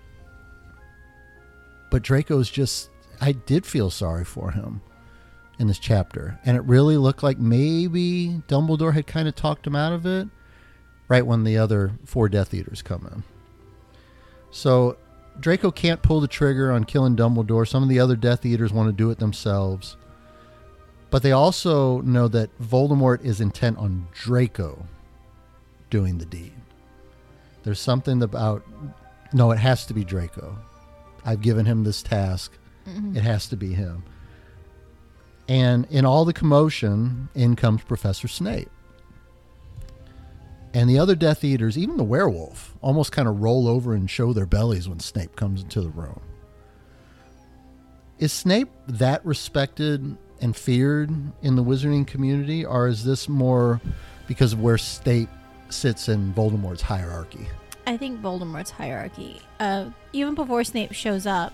But Draco's just, I did feel sorry for him in this chapter. And it really looked like maybe Dumbledore had kind of talked him out of it right when the other four Death Eaters come in. So Draco can't pull the trigger on killing Dumbledore. Some of the other Death Eaters want to do it themselves. But they also know that Voldemort is intent on Draco doing the deed. There's something about, no, it has to be Draco. I've given him this task. Mm-hmm. It has to be him. And in all the commotion, in comes Professor Snape. And the other Death Eaters, even the werewolf, almost kind of roll over and show their bellies when Snape comes into the room. Is Snape that respected and feared in the wizarding community, or is this more because of where Snape sits in Voldemort's hierarchy? I think Voldemort's hierarchy. Uh, even before Snape shows up,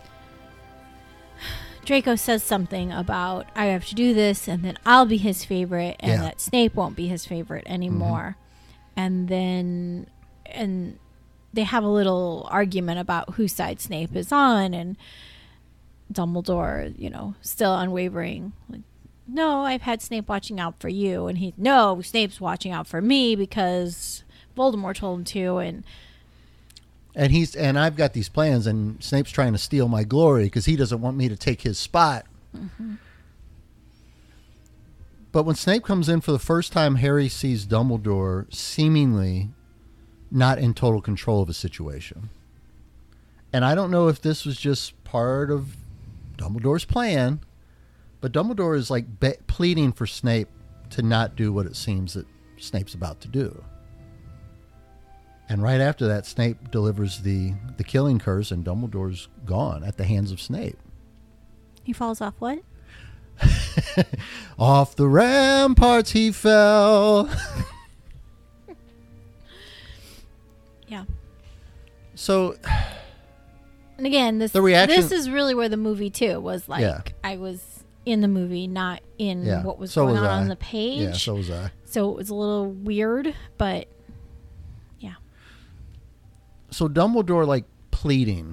Draco says something about, I have to do this, and then I'll be his favorite, and yeah. that Snape won't be his favorite anymore. Mm-hmm. And then, and they have a little argument about whose side Snape is on, and Dumbledore, you know, still unwavering. Like, no, I've had Snape watching out for you. And he, no, Snape's watching out for me because Voldemort told him to. And and he's and I've got these plans, and Snape's trying to steal my glory because he doesn't want me to take his spot. Mm-hmm. But when Snape comes in for the first time, Harry sees Dumbledore seemingly not in total control of a situation. And I don't know if this was just part of Dumbledore's plan, but Dumbledore is like be- pleading for Snape to not do what it seems that Snape's about to do. And right after that, Snape delivers the, the killing curse, and Dumbledore's gone at the hands of Snape. He falls off what? Off the ramparts he fell. Yeah. So... And again, this the reaction, this is really where the movie too was like. Yeah. I was in the movie, not in yeah. what was so going was on I. on the page. Yeah, so was I. So it was a little weird, but yeah. So Dumbledore, like, pleading,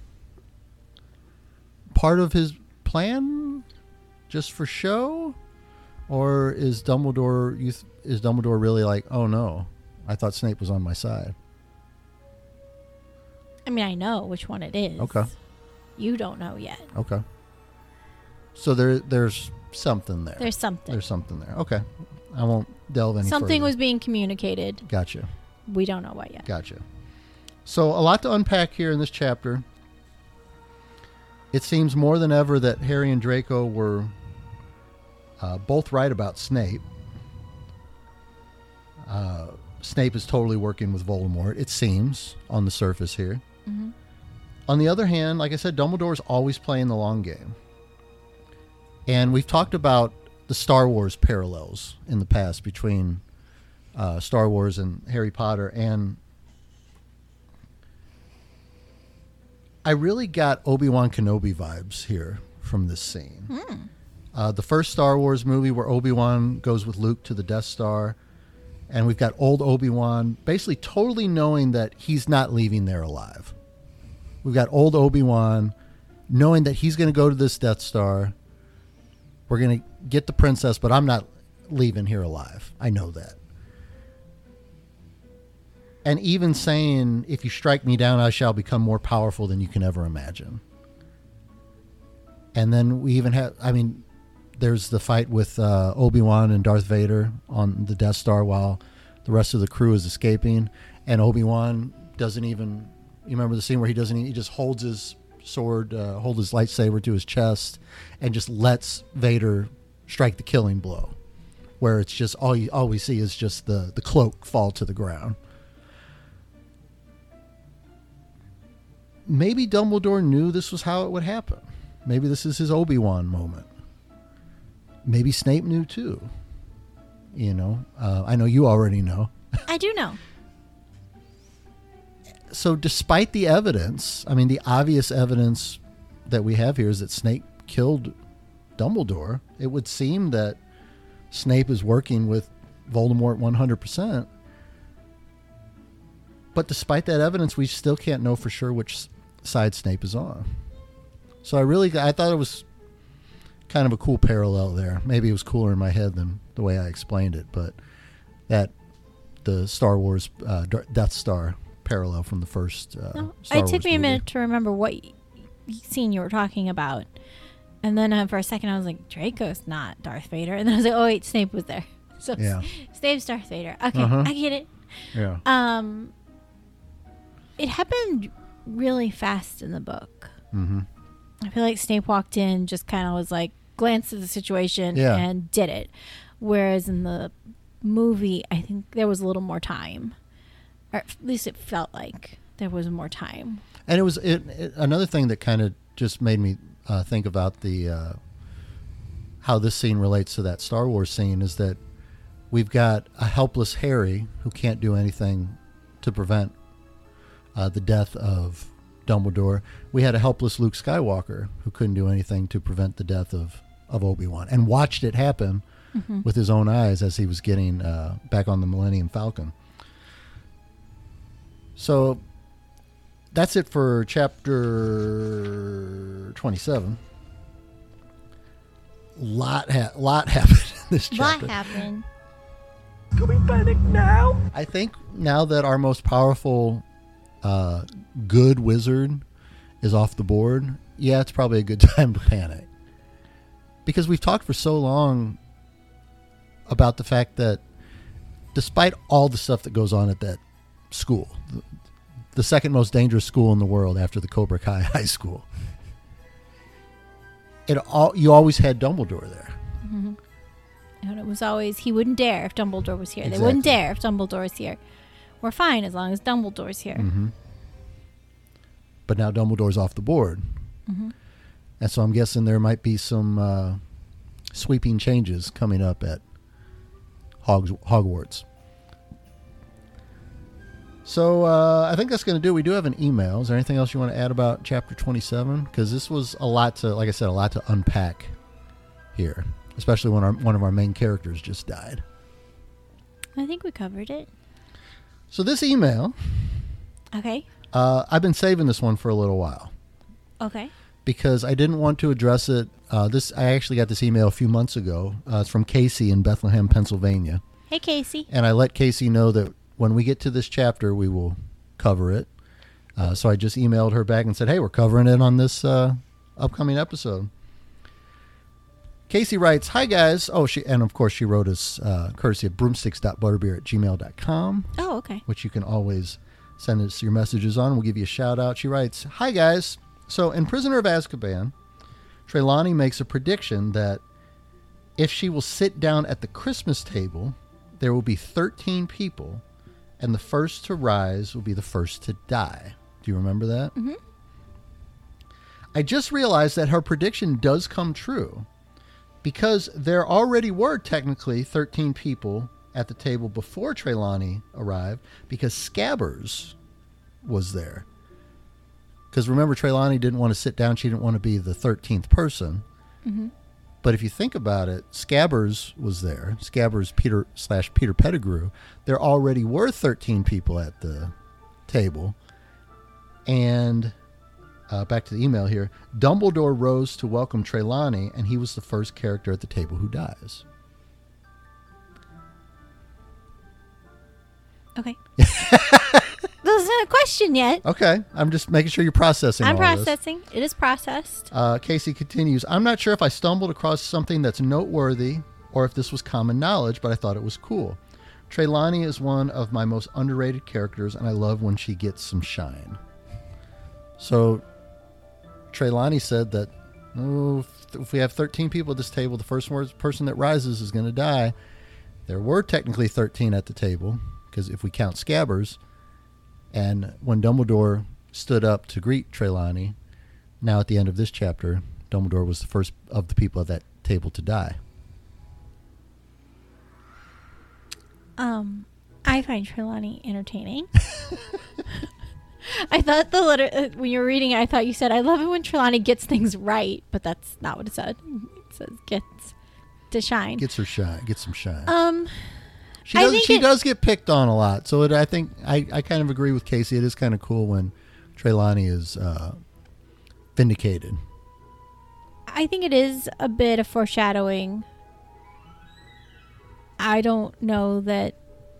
part of his plan, just for show, or is Dumbledore? You th- is Dumbledore really like, oh no, I thought Snape was on my side? I mean, I know which one it is. Okay. You don't know yet. Okay. So there, there's something there. There's something. There's something there. Okay. I won't delve any Something further. was being communicated. Gotcha. We don't know what yet. Gotcha. So a lot to unpack here in this chapter. It seems more than ever that Harry and Draco were uh, both right about Snape. Uh, Snape is totally working with Voldemort, it seems, on the surface here. Mm-hmm. On the other hand, like I said, Dumbledore's always playing the long game. And we've talked about the Star Wars parallels in the past between uh, Star Wars and Harry Potter. And I really got Obi-Wan Kenobi vibes here from this scene. Mm. Uh, the first Star Wars movie where Obi-Wan goes with Luke to the Death Star. And we've got old Obi-Wan basically totally knowing that he's not leaving there alive. We've got old Obi-Wan knowing that he's going to go to this Death Star. We're going to get the princess, but I'm not leaving here alive. I know that. And even saying, if you strike me down, I shall become more powerful than you can ever imagine. And then we even have, I mean, there's the fight with uh, Obi-Wan and Darth Vader on the Death Star while the rest of the crew is escaping. And Obi-Wan doesn't even, you remember the scene where he doesn't, he just holds his sword, uh, hold his lightsaber to his chest and just lets Vader strike the killing blow, where it's just all you all we see is just the the cloak fall to the ground. Maybe Dumbledore knew this was how it would happen. Maybe this is his Obi-Wan moment. Maybe Snape knew too. You know, uh, I know you already know. I do know. So despite the evidence, I mean, the obvious evidence that we have here is that Snape killed Dumbledore. It would seem that Snape is working with Voldemort one hundred percent. But despite that evidence, we still can't know for sure which side Snape is on. So I really, I thought it was kind of a cool parallel there. Maybe it was cooler in my head than the way I explained it, but that the Star Wars uh, Death Star parallel from the first uh, No, Star it Wars took me a movie. minute to remember what y- scene you were talking about. And then uh, for a second I was like, Draco's not Darth Vader. And then I was like, oh wait, Snape was there. So Yeah. Snape's Darth Vader. Okay, Uh-huh. I get it. Yeah. Um, it happened really fast in the book. Mm-hmm. I feel like Snape walked in, just kind of was like, glanced at the situation Yeah. and did it. Whereas in the movie, I think there was a little more time. Or at least it felt like there was more time. And it was it, it, another thing that kind of just made me uh, think about the uh, how this scene relates to that Star Wars scene is that we've got a helpless Harry who can't do anything to prevent uh, the death of Dumbledore. We had a helpless Luke Skywalker who couldn't do anything to prevent the death of, of Obi-Wan and watched it happen Mm-hmm. with his own eyes as he was getting uh, back on the Millennium Falcon. So that's it for chapter twenty-seven. Lot ha- lot happened in this What chapter. happened? Can we panic now? I think now that our most powerful uh, good wizard is off the board, yeah, it's probably a good time to panic. Because we've talked for so long about the fact that despite all the stuff that goes on at that school, the, the second most dangerous school in the world after the Cobra Kai High School, it all you always had Dumbledore there. Mm-hmm. And it was always, he wouldn't dare if Dumbledore was here. They Exactly. wouldn't dare if Dumbledore was here. We're fine as long as Dumbledore's here. Mm-hmm. But now Dumbledore's off the board. Mm-hmm. And so I'm guessing there might be some uh, sweeping changes coming up at Hogs- Hogwarts. So uh, I think that's going to do it. We do have an email. Is there anything else you want to add about chapter twenty-seven? Because this was a lot to, like I said, a lot to unpack here, especially when our, one of our main characters just died. I think we covered it. So this email, Okay. uh, I've been saving this one for a little while. Okay. Because I didn't want to address it. Uh, this I actually got this email a few months ago. Uh, it's from Casey in Bethlehem, Pennsylvania. Hey, Casey. And I let Casey know that when we get to this chapter, we will cover it. Uh, so I just emailed her back and said, hey, we're covering it on this uh, upcoming episode. Casey writes, hi, guys. Oh, she and of course, she wrote us uh, courtesy of broomsticks dot butterbeer at gmail dot com, Oh, okay. which you can always send us your messages on. We'll give you a shout out. She writes, hi, guys. So in Prisoner of Azkaban, Trelawney makes a prediction that if she will sit down at the Christmas table, there will be thirteen people and the first to rise will be the first to die. Do you remember that? Mm-hmm. I just realized that her prediction does come true because there already were technically thirteen people at the table before Trelawney arrived because Scabbers was there. Because remember, Trelawney didn't want to sit down. She didn't want to be the thirteenth person. Mm-hmm. But if you think about it, Scabbers was there. Scabbers Peter slash Peter Pettigrew. There already were thirteen people at the table. And uh, back to the email here. Dumbledore rose to welcome Trelawney, and he was the first character at the table who dies. Okay. This isn't a question yet. Okay. I'm just making sure you're processing I'm all this. processing. It is processed. Uh, Casey continues, I'm not sure if I stumbled across something that's noteworthy or if this was common knowledge, but I thought it was cool. Trelawney is one of my most underrated characters, and I love when she gets some shine. So Trelawney said that oh, if, if we have thirteen people at this table, the first person that rises is going to die. There were technically thirteen at the table, because if we count Scabbers, and when Dumbledore stood up to greet Trelawney, now at the end of this chapter, Dumbledore was the first of the people at that table to die. Um, I find Trelawney entertaining. I thought the letter, uh, when you were reading it, I thought you said, I love it when Trelawney gets things right, but that's not what it said. It says gets to shine. Gets her shine, gets some shine. Um, She I does. think She it- does get picked on a lot, so it, I think I, I kind of agree with Casey. It is kind of cool when Trelawney is uh, vindicated. I think it is a bit of foreshadowing. I don't know that.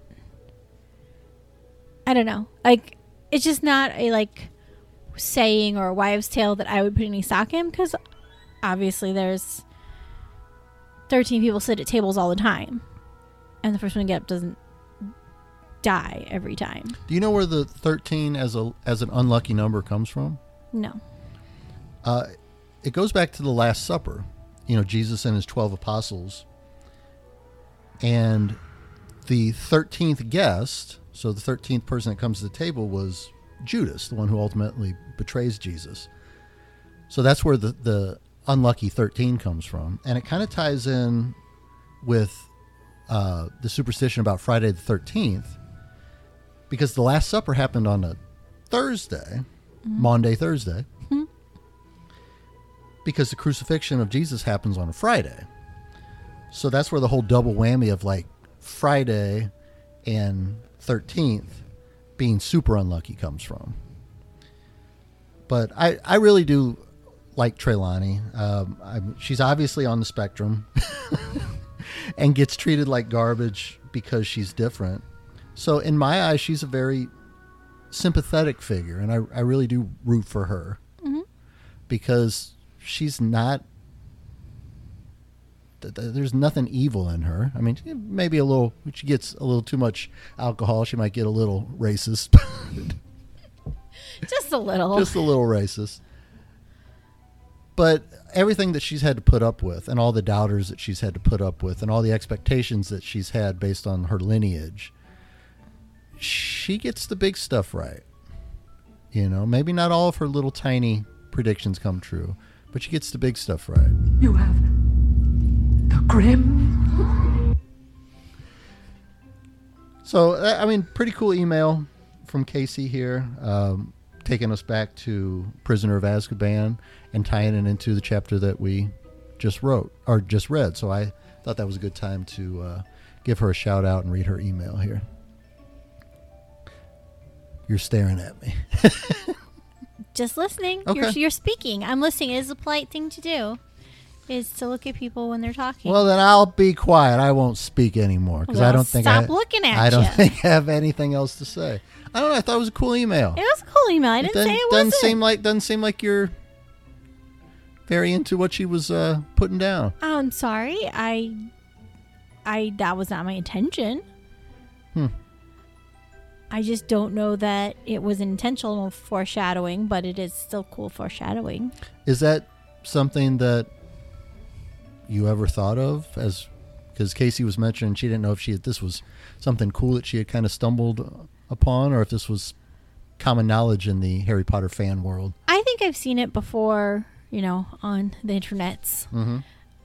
I don't know. Like, it's just not a like saying or a wives' tale that I would put any stock in, because obviously there's thirteen people sit at tables all the time, and the first one to get up doesn't die every time. Do you know where the thirteen as a as an unlucky number comes from? No. Uh, it goes back to the Last Supper. You know, Jesus and his twelve apostles. And the thirteenth guest, so the thirteenth person that comes to the table, was Judas, the one who ultimately betrays Jesus. So that's where the, the unlucky thirteen comes from. And it kind of ties in with uh, the superstition about Friday the thirteenth, because the Last Supper happened on a Thursday, mm-hmm. Maundy Thursday, Mm-hmm. because the crucifixion of Jesus happens on a Friday. So that's where the whole double whammy of like Friday and thirteenth being super unlucky comes from. But I, I really do like Trelawney. Um, I'm, she's obviously on the spectrum and gets treated like garbage because she's different. So in my eyes, she's a very sympathetic figure, and I, I really do root for her. Mm-hmm. Because she's not, th- th- there's nothing evil in her. I mean, maybe a little, when she gets a little too much alcohol, she might get a little racist. Just a little. Just a little racist. But everything that she's had to put up with, and all the doubters that she's had to put up with, and all the expectations that she's had based on her lineage, she gets the big stuff right. You know, maybe not all of her little tiny predictions come true, but she gets the big stuff right. You have the Grim. So, I mean, pretty cool email from Casey here, um, taking us back to Prisoner of Azkaban and tying it into the chapter that we just wrote, or just read. So I thought that was a good time to uh, give her a shout out and read her email here. You're staring at me. Just listening. Okay. You're, you're speaking. I'm listening. It is a polite thing to do, is to look at people when they're talking. Well, then I'll be quiet. I won't speak anymore because Well, I don't think stop I, looking at I don't ya. think I have anything else to say. I don't know. I thought it was a cool email. It was a cool email. I didn't doesn't, say it doesn't wasn't. seem like doesn't seem like you're very into what she was uh, putting down. I'm sorry. I, I that was not my intention. Hmm. I just don't know that it was intentional foreshadowing, but it is still cool foreshadowing. Is that something that you ever thought of? As because Casey was mentioning, she didn't know if she had, this was something cool that she had kind of stumbled upon, or if this was common knowledge in the Harry Potter fan world. I think I've seen it before, you know, on the internets. Mm-hmm.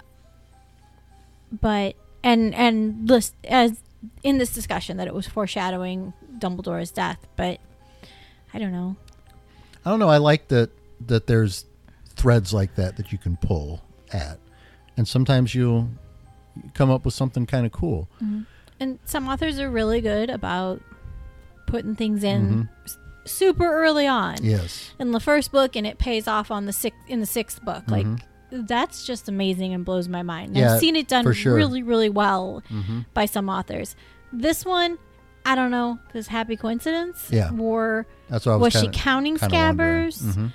But and and list as in this discussion that it was foreshadowing Dumbledore's death, but I don't know. I don't know. I like that that there's threads like that that you can pull at, and sometimes you'll come up with something kind of cool. Mm-hmm. And some authors are really good about putting things in Mm-hmm. s- super early on. Yes. In the first book, and it pays off on the sixth in the sixth book. Like Mhm. that's just amazing and blows my mind. Yeah, I've seen it done for sure. really, really well Mm-hmm. by some authors. This one, I don't know, if it's happy coincidence. Yeah. Or That's what I was. was she kinda, counting kinda wondering. scabbers? Mhm.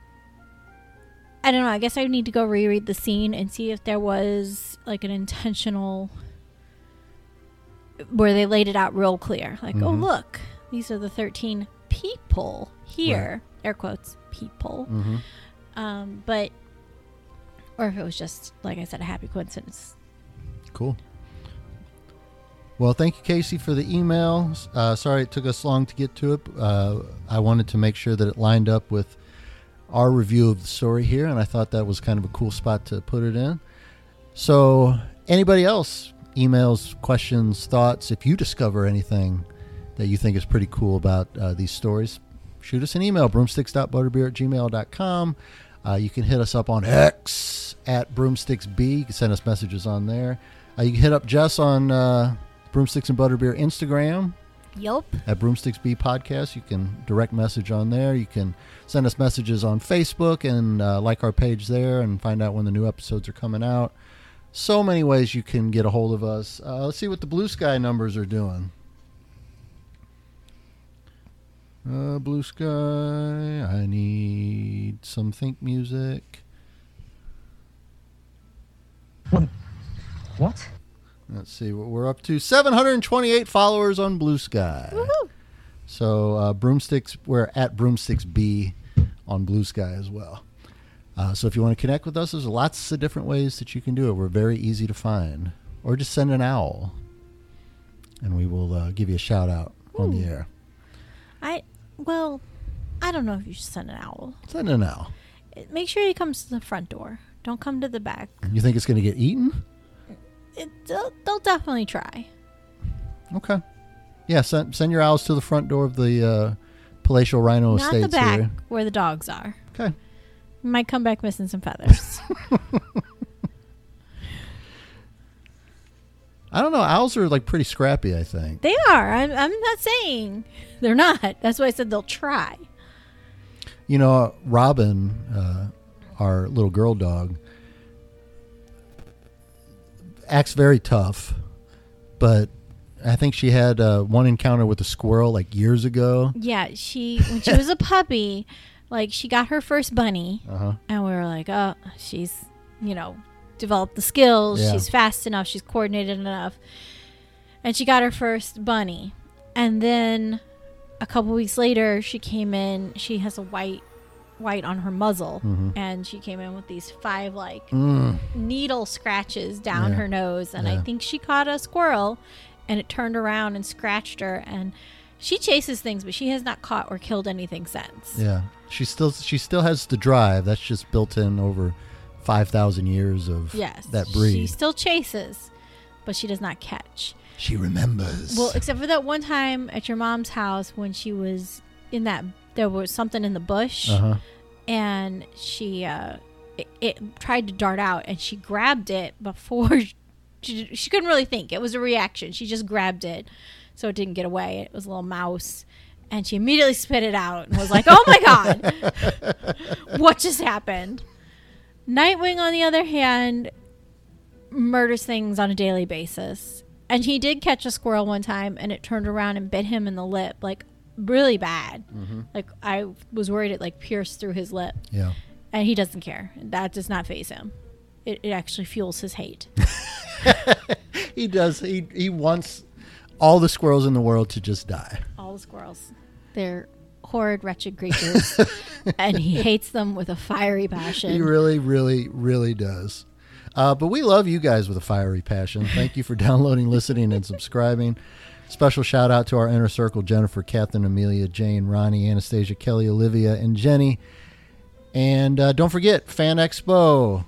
I don't know. I guess I need to go reread the scene and see if there was like an intentional where they laid it out real clear. Like, oh, Mhm. look, these are the thirteen people here. Air quotes, people. Mhm. Um, but, or if it was just, like I said, a happy coincidence. Cool. Well, thank you, Casey, for the email. Uh, sorry it took us long to get to it. Uh, I wanted to make sure that it lined up with our review of the story here, and I thought that was kind of a cool spot to put it in. So, anybody else, emails, questions, thoughts, if you discover anything that you think is pretty cool about uh, these stories, shoot us an email, broomsticks dot butterbeer at gmail dot com. Uh, you can hit us up on X at broomsticksb. You can send us messages on there. Uh, you can hit up Jess on uh, Broomsticks and Butterbeer Instagram Yup. at Broomsticksb Podcast. You can direct message on there. You can send us messages on Facebook and uh, like our page there and find out when the new episodes are coming out. So many ways you can get a hold of us. Uh, let's see what the Blue Sky numbers are doing. Uh, Blue Sky, I need some think music. What? What? Let's see what we're up to. seven hundred twenty-eight followers on Blue Sky. Woohoo. So uh, Broomsticks, we're at Broomsticksb on Blue Sky as well. Uh, so if you want to connect with us, there's lots of different ways that you can do it. We're very easy to find. Or just send an owl, and we will uh, give you a shout out on the Ooh. air. I, well, I don't know if you should send an owl. Send an owl. Make sure he comes to the front door. Don't come to the back. You think it's going to get eaten? It, they'll, they'll definitely try. Okay. Yeah, send, send your owls to the front door of the uh, Palatial Rhino Not Estates the back here. where the dogs are. Okay. Might come back missing some feathers. I don't know. Owls are like pretty scrappy, I think. They are. I'm, I'm not saying they're not. That's why I said they'll try. You know, Robin, uh, our little girl dog, acts very tough, but I think she had uh, one encounter with a squirrel like years ago. Yeah, she when she was a puppy, like she got her first bunny, Uh-huh. and we were like, oh, she's, you know, developed the skills. Yeah. She's fast enough. She's coordinated enough. And she got her first bunny. And then a couple weeks later, she came in. She has a white white on her muzzle. Mhm. And she came in with these five, like, Mm. needle scratches down Yeah. her nose. And Yeah. I think she caught a squirrel, and it turned around and scratched her. And she chases things, but she has not caught or killed anything since. Yeah, she still she still has the drive. That's just built in over five thousand years of Yes. that breed. She still chases, but she does not catch. She remembers. Well, except for that one time at your mom's house when she was in that, there was something in the bush, uh-huh. and she, uh, it, it tried to dart out, and she grabbed it before she, she couldn't really think. It was a reaction. She just grabbed it, so it didn't get away. It was a little mouse, and she immediately spit it out and was like, "Oh my god, what just happened?" Nightwing, on the other hand, murders things on a daily basis. And he did catch a squirrel one time, and it turned around and bit him in the lip, like, really bad. Mm-hmm. Like, I was worried it, like, pierced through his lip. Yeah. And he doesn't care. That does not faze him. It, it actually fuels his hate. He does. He he wants all the squirrels in the world to just die. All the squirrels. They're horrid, wretched creatures. And he hates them with a fiery passion. He really, really, really does. Uh, but we love you guys with a fiery passion. Thank you for downloading, listening, and subscribing. Special shout out to our inner circle: Jennifer, Catherine, Amelia, Jane, Ronnie, Anastasia, Kelly, Olivia, and Jenny. And uh, don't forget, Fan Expo.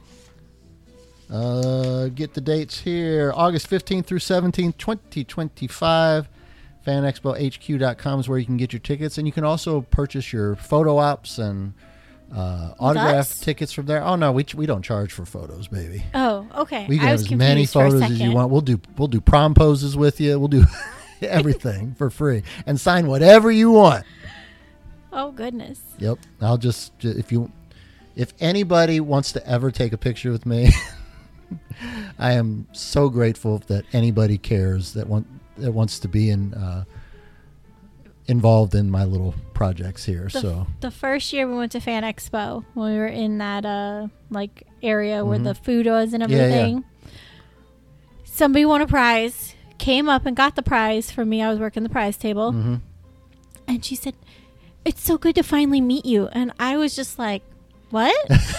Uh, get the dates here. August fifteenth through seventeenth, twenty twenty-five. fan expo h q dot com is where you can get your tickets. And you can also purchase your photo ops and uh, autograph us? tickets from there. Oh, no, we, we don't charge for photos, baby. Oh, okay. We can I have was as many confused for a photos as you second. want. We'll do we'll do prom poses with you. We'll do everything for free and sign whatever you want. Oh, goodness. Yep. I'll just if you if anybody wants to ever take a picture with me, I am so grateful that anybody cares that want that wants to be in uh, involved in my little projects here. The, so the first year we went to Fan Expo, when we were in that uh like area where Mhm. the food was and Yeah, yeah. everything, somebody won a prize, came up and got the prize for me. I was working the prize table, mhm. and she said, "It's so good to finally meet you." And I was just like, "What?"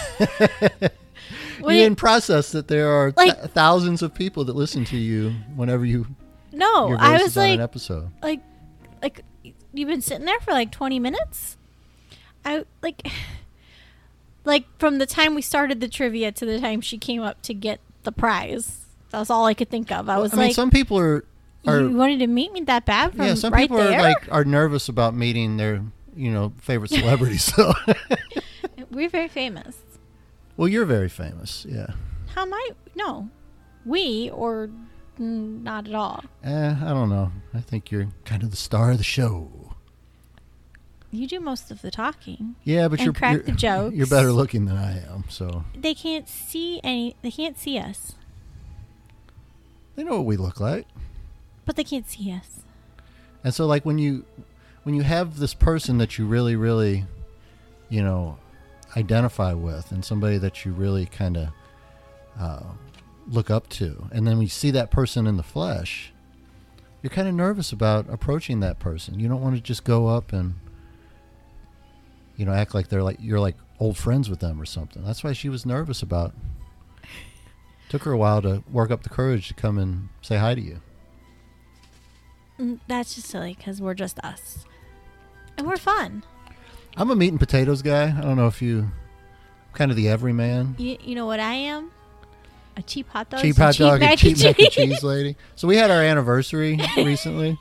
you What didn't process that there are Like- th- thousands of people that listen to you whenever you no, your I voice was is on an like, episode. like, like you've been sitting there for like twenty minutes. I like, like from the time we started the trivia to the time she came up to get the prize. That was all I could think of. I was I mean, like, some people are are you wanted to meet me that bad from yeah. Some right people there? are like are nervous about meeting their you know favorite celebrities. So, We're very famous. well, you're very famous. Yeah. How am I? No, we or mm, not at all. Eh, I don't know. I think you're kind of the star of the show. You do most of the talking. Yeah, but And you're crack you're, the jokes. you're better looking than I am. So They can't see any. They can't see us, they know what we look like. but they can't see us. And so, like when you when you have this person that you really, really, you know, identify with, and somebody that you really kind of uh, look up to, and then when you see that person in the flesh, you're kind of nervous about approaching that person. You don't want to just go up and you know act like they're like you're like old friends with them or something. That's why she was nervous about. Took her a while to work up the courage to come and say hi to you. Mm, That's just silly because we're just us, and we're fun. I'm a meat and potatoes guy. I don't know if you, kind of the everyman. You, you know what I am? A cheap hot dog. Cheap some hot dog and mac cheap mac and cheese. cheese lady. So we had our anniversary recently.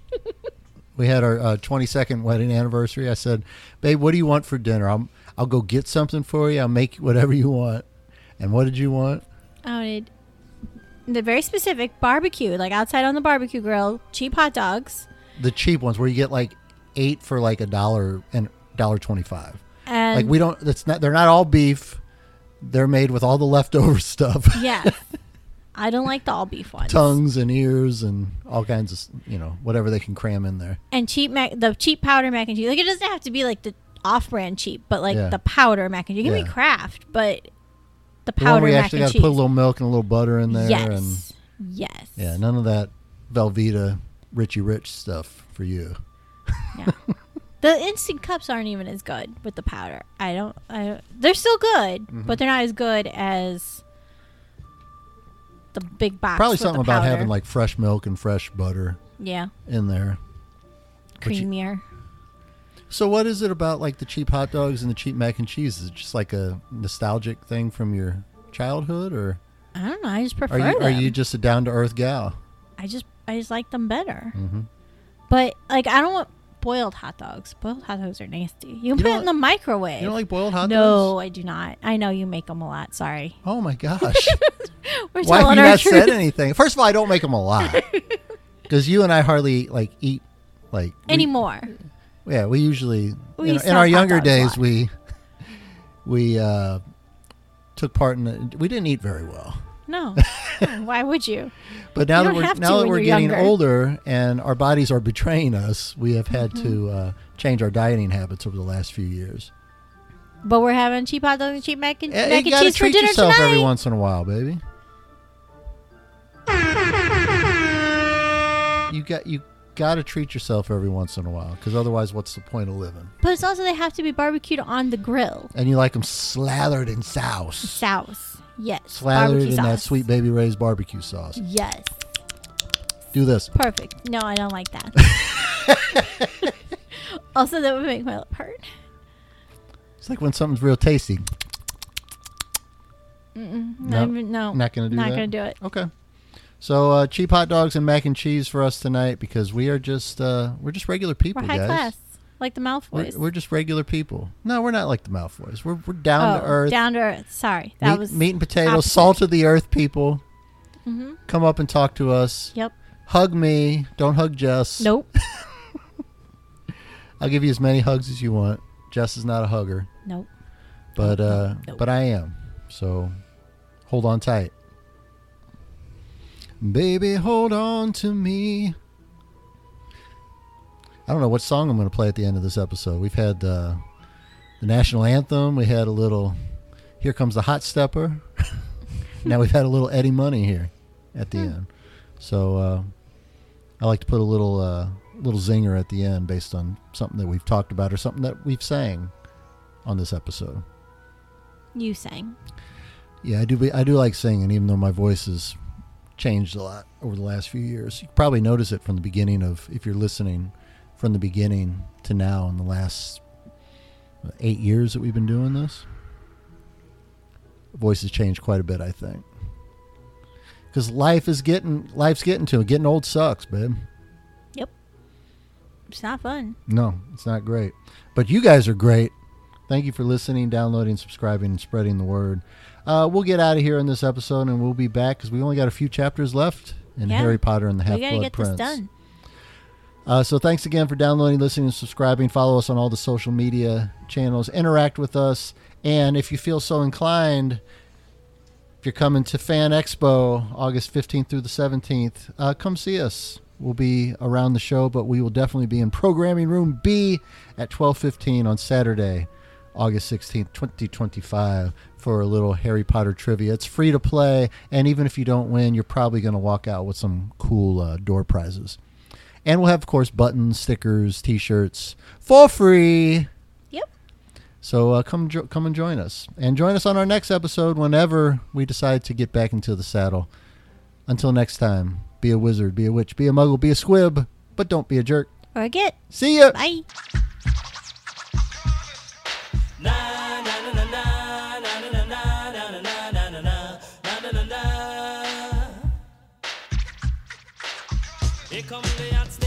We had our uh, twenty-second wedding anniversary. I said, "Babe, what do you want for dinner? I'll I'll go get something for you. I'll make whatever you want." And what did you want? I wanted the very specific barbecue, like outside on the barbecue grill, cheap hot dogs, The cheap ones where you get like eight for like a dollar and dollar twenty-five. and Like we don't. That's not. They're not all beef. They're made with all the leftover stuff. yes, I don't like the all beef ones. Tongues and ears and all kinds of you know whatever they can cram in there. And cheap mac, the cheap powder mac and cheese. Like it doesn't have to be like the off-brand cheap, but like Yeah. the powder mac and cheese. It can Yeah. be Kraft, but the The one powder where you mac actually and got to cheese. put a little milk and a little butter in there. yes, And yes. yeah, none of that Velveeta Richie Rich stuff for you. Yeah. The instant cups aren't even as good with the powder. I don't. I don't they're still good, Mm-hmm. but they're not as good as the big box. Probably with something the about powder. having like fresh milk and fresh butter yeah, in there. But you- creamier. So what is it about like the cheap hot dogs and the cheap mac and cheese? Is it just like a nostalgic thing from your childhood, or I don't know. I just prefer are you them. are you just a down to earth gal? I just I just like them better. Mm-hmm. But like I don't want boiled hot dogs. Boiled hot dogs are nasty. You can You put it don't- in the microwave. You don't like boiled hot no, dogs? I do not. I know you make them a lot. Sorry. Oh my gosh! We're Why have telling you our not truth. said anything? First of all, I don't make them a lot because you and I hardly like eat like we- anymore. Yeah, we usually We in, used to in have our hot younger dogs a days lot. we we uh, took part in it. We didn't eat very well. No. No, why would you? But now You that don't we're have to now that when we're you're getting younger. older and our bodies are betraying us, we have had Mm-hmm. to uh, change our dieting habits over the last few years. But we're having cheap hot dogs and cheap mac and, Eh, mac you and gotta cheese for treat dinner yourself tonight. every once in a while, baby. You got you got to treat yourself every once in a while because otherwise, what's the point of living? But it's also they have to be barbecued on the grill. And you like them slathered in sauce, Sauce. Yes. slathered Barbecue in that sauce. sweet Baby Ray's barbecue sauce. Yes. Do this. Perfect. No, I don't like that. Also, that would make my lip hurt. It's like when something's real tasty. Mm-mm. No? Not, even- no. Not gonna do Not that? gonna do it. Okay. So uh, cheap hot dogs and mac and cheese for us tonight because we are just uh, we're just regular people, We're high guys. class, like the We're, Malfoys. we're just regular people. No, we're not like the Malfoys. We're we're down oh, to earth. Down to earth. Sorry, that meat, was meat and potatoes, opposite. salt of the earth people. Mm-hmm. Come up and talk to us. Yep. Hug me. Don't hug Jess. Nope. I'll give you as many hugs as you want. Jess is not a hugger, Nope. but uh, Nope. but I am. So hold on tight. Baby, hold on to me. I don't know what song I'm going to play at the end of this episode. We've had uh, the national anthem. We had a little Here Comes the Hot Stepper. Now we've had a little Eddie Money here at the Hmm. end. So uh, I like to put a little uh, little zinger at the end based on something that we've talked about or something that we've sang on this episode. You sang. Yeah, I do. Be, I do like singing, even though my voice has changed a lot over the last few years. You probably notice it from the beginning of, if you're listening, from the beginning to now in the last eight years that we've been doing this. The voice has changed quite a bit, I think, because life is getting life's getting to it. Getting old sucks, babe. Yep. It's not fun. No, it's not great, but you guys are great. Thank you for listening, downloading, subscribing, and spreading the word. Uh, we'll get out of here in this episode, and we'll be back because we only got a few chapters left in Yeah. Harry Potter and the We Half-Blood gotta get Prince. this done. Uh, so thanks again for downloading, listening, and subscribing. Follow us on all the social media channels. Interact with us. And if you feel so inclined, if you're coming to Fan Expo August fifteenth through the seventeenth, uh, come see us. We'll be around the show, but we will definitely be in Programming Room B at twelve fifteen on Saturday, August sixteenth, twenty twenty-five, for a little Harry Potter trivia. It's free to play, and even if you don't win, you're probably going to walk out with some cool uh, door prizes. And we'll have, of course, buttons, stickers, T-shirts for free. Yep. So uh, come jo- come and join us. And join us on our next episode whenever we decide to get back into the saddle. Until next time, be a wizard, be a witch, be a muggle, be a squib, but don't be a jerk. Or I get. See ya! Bye. Here come the hot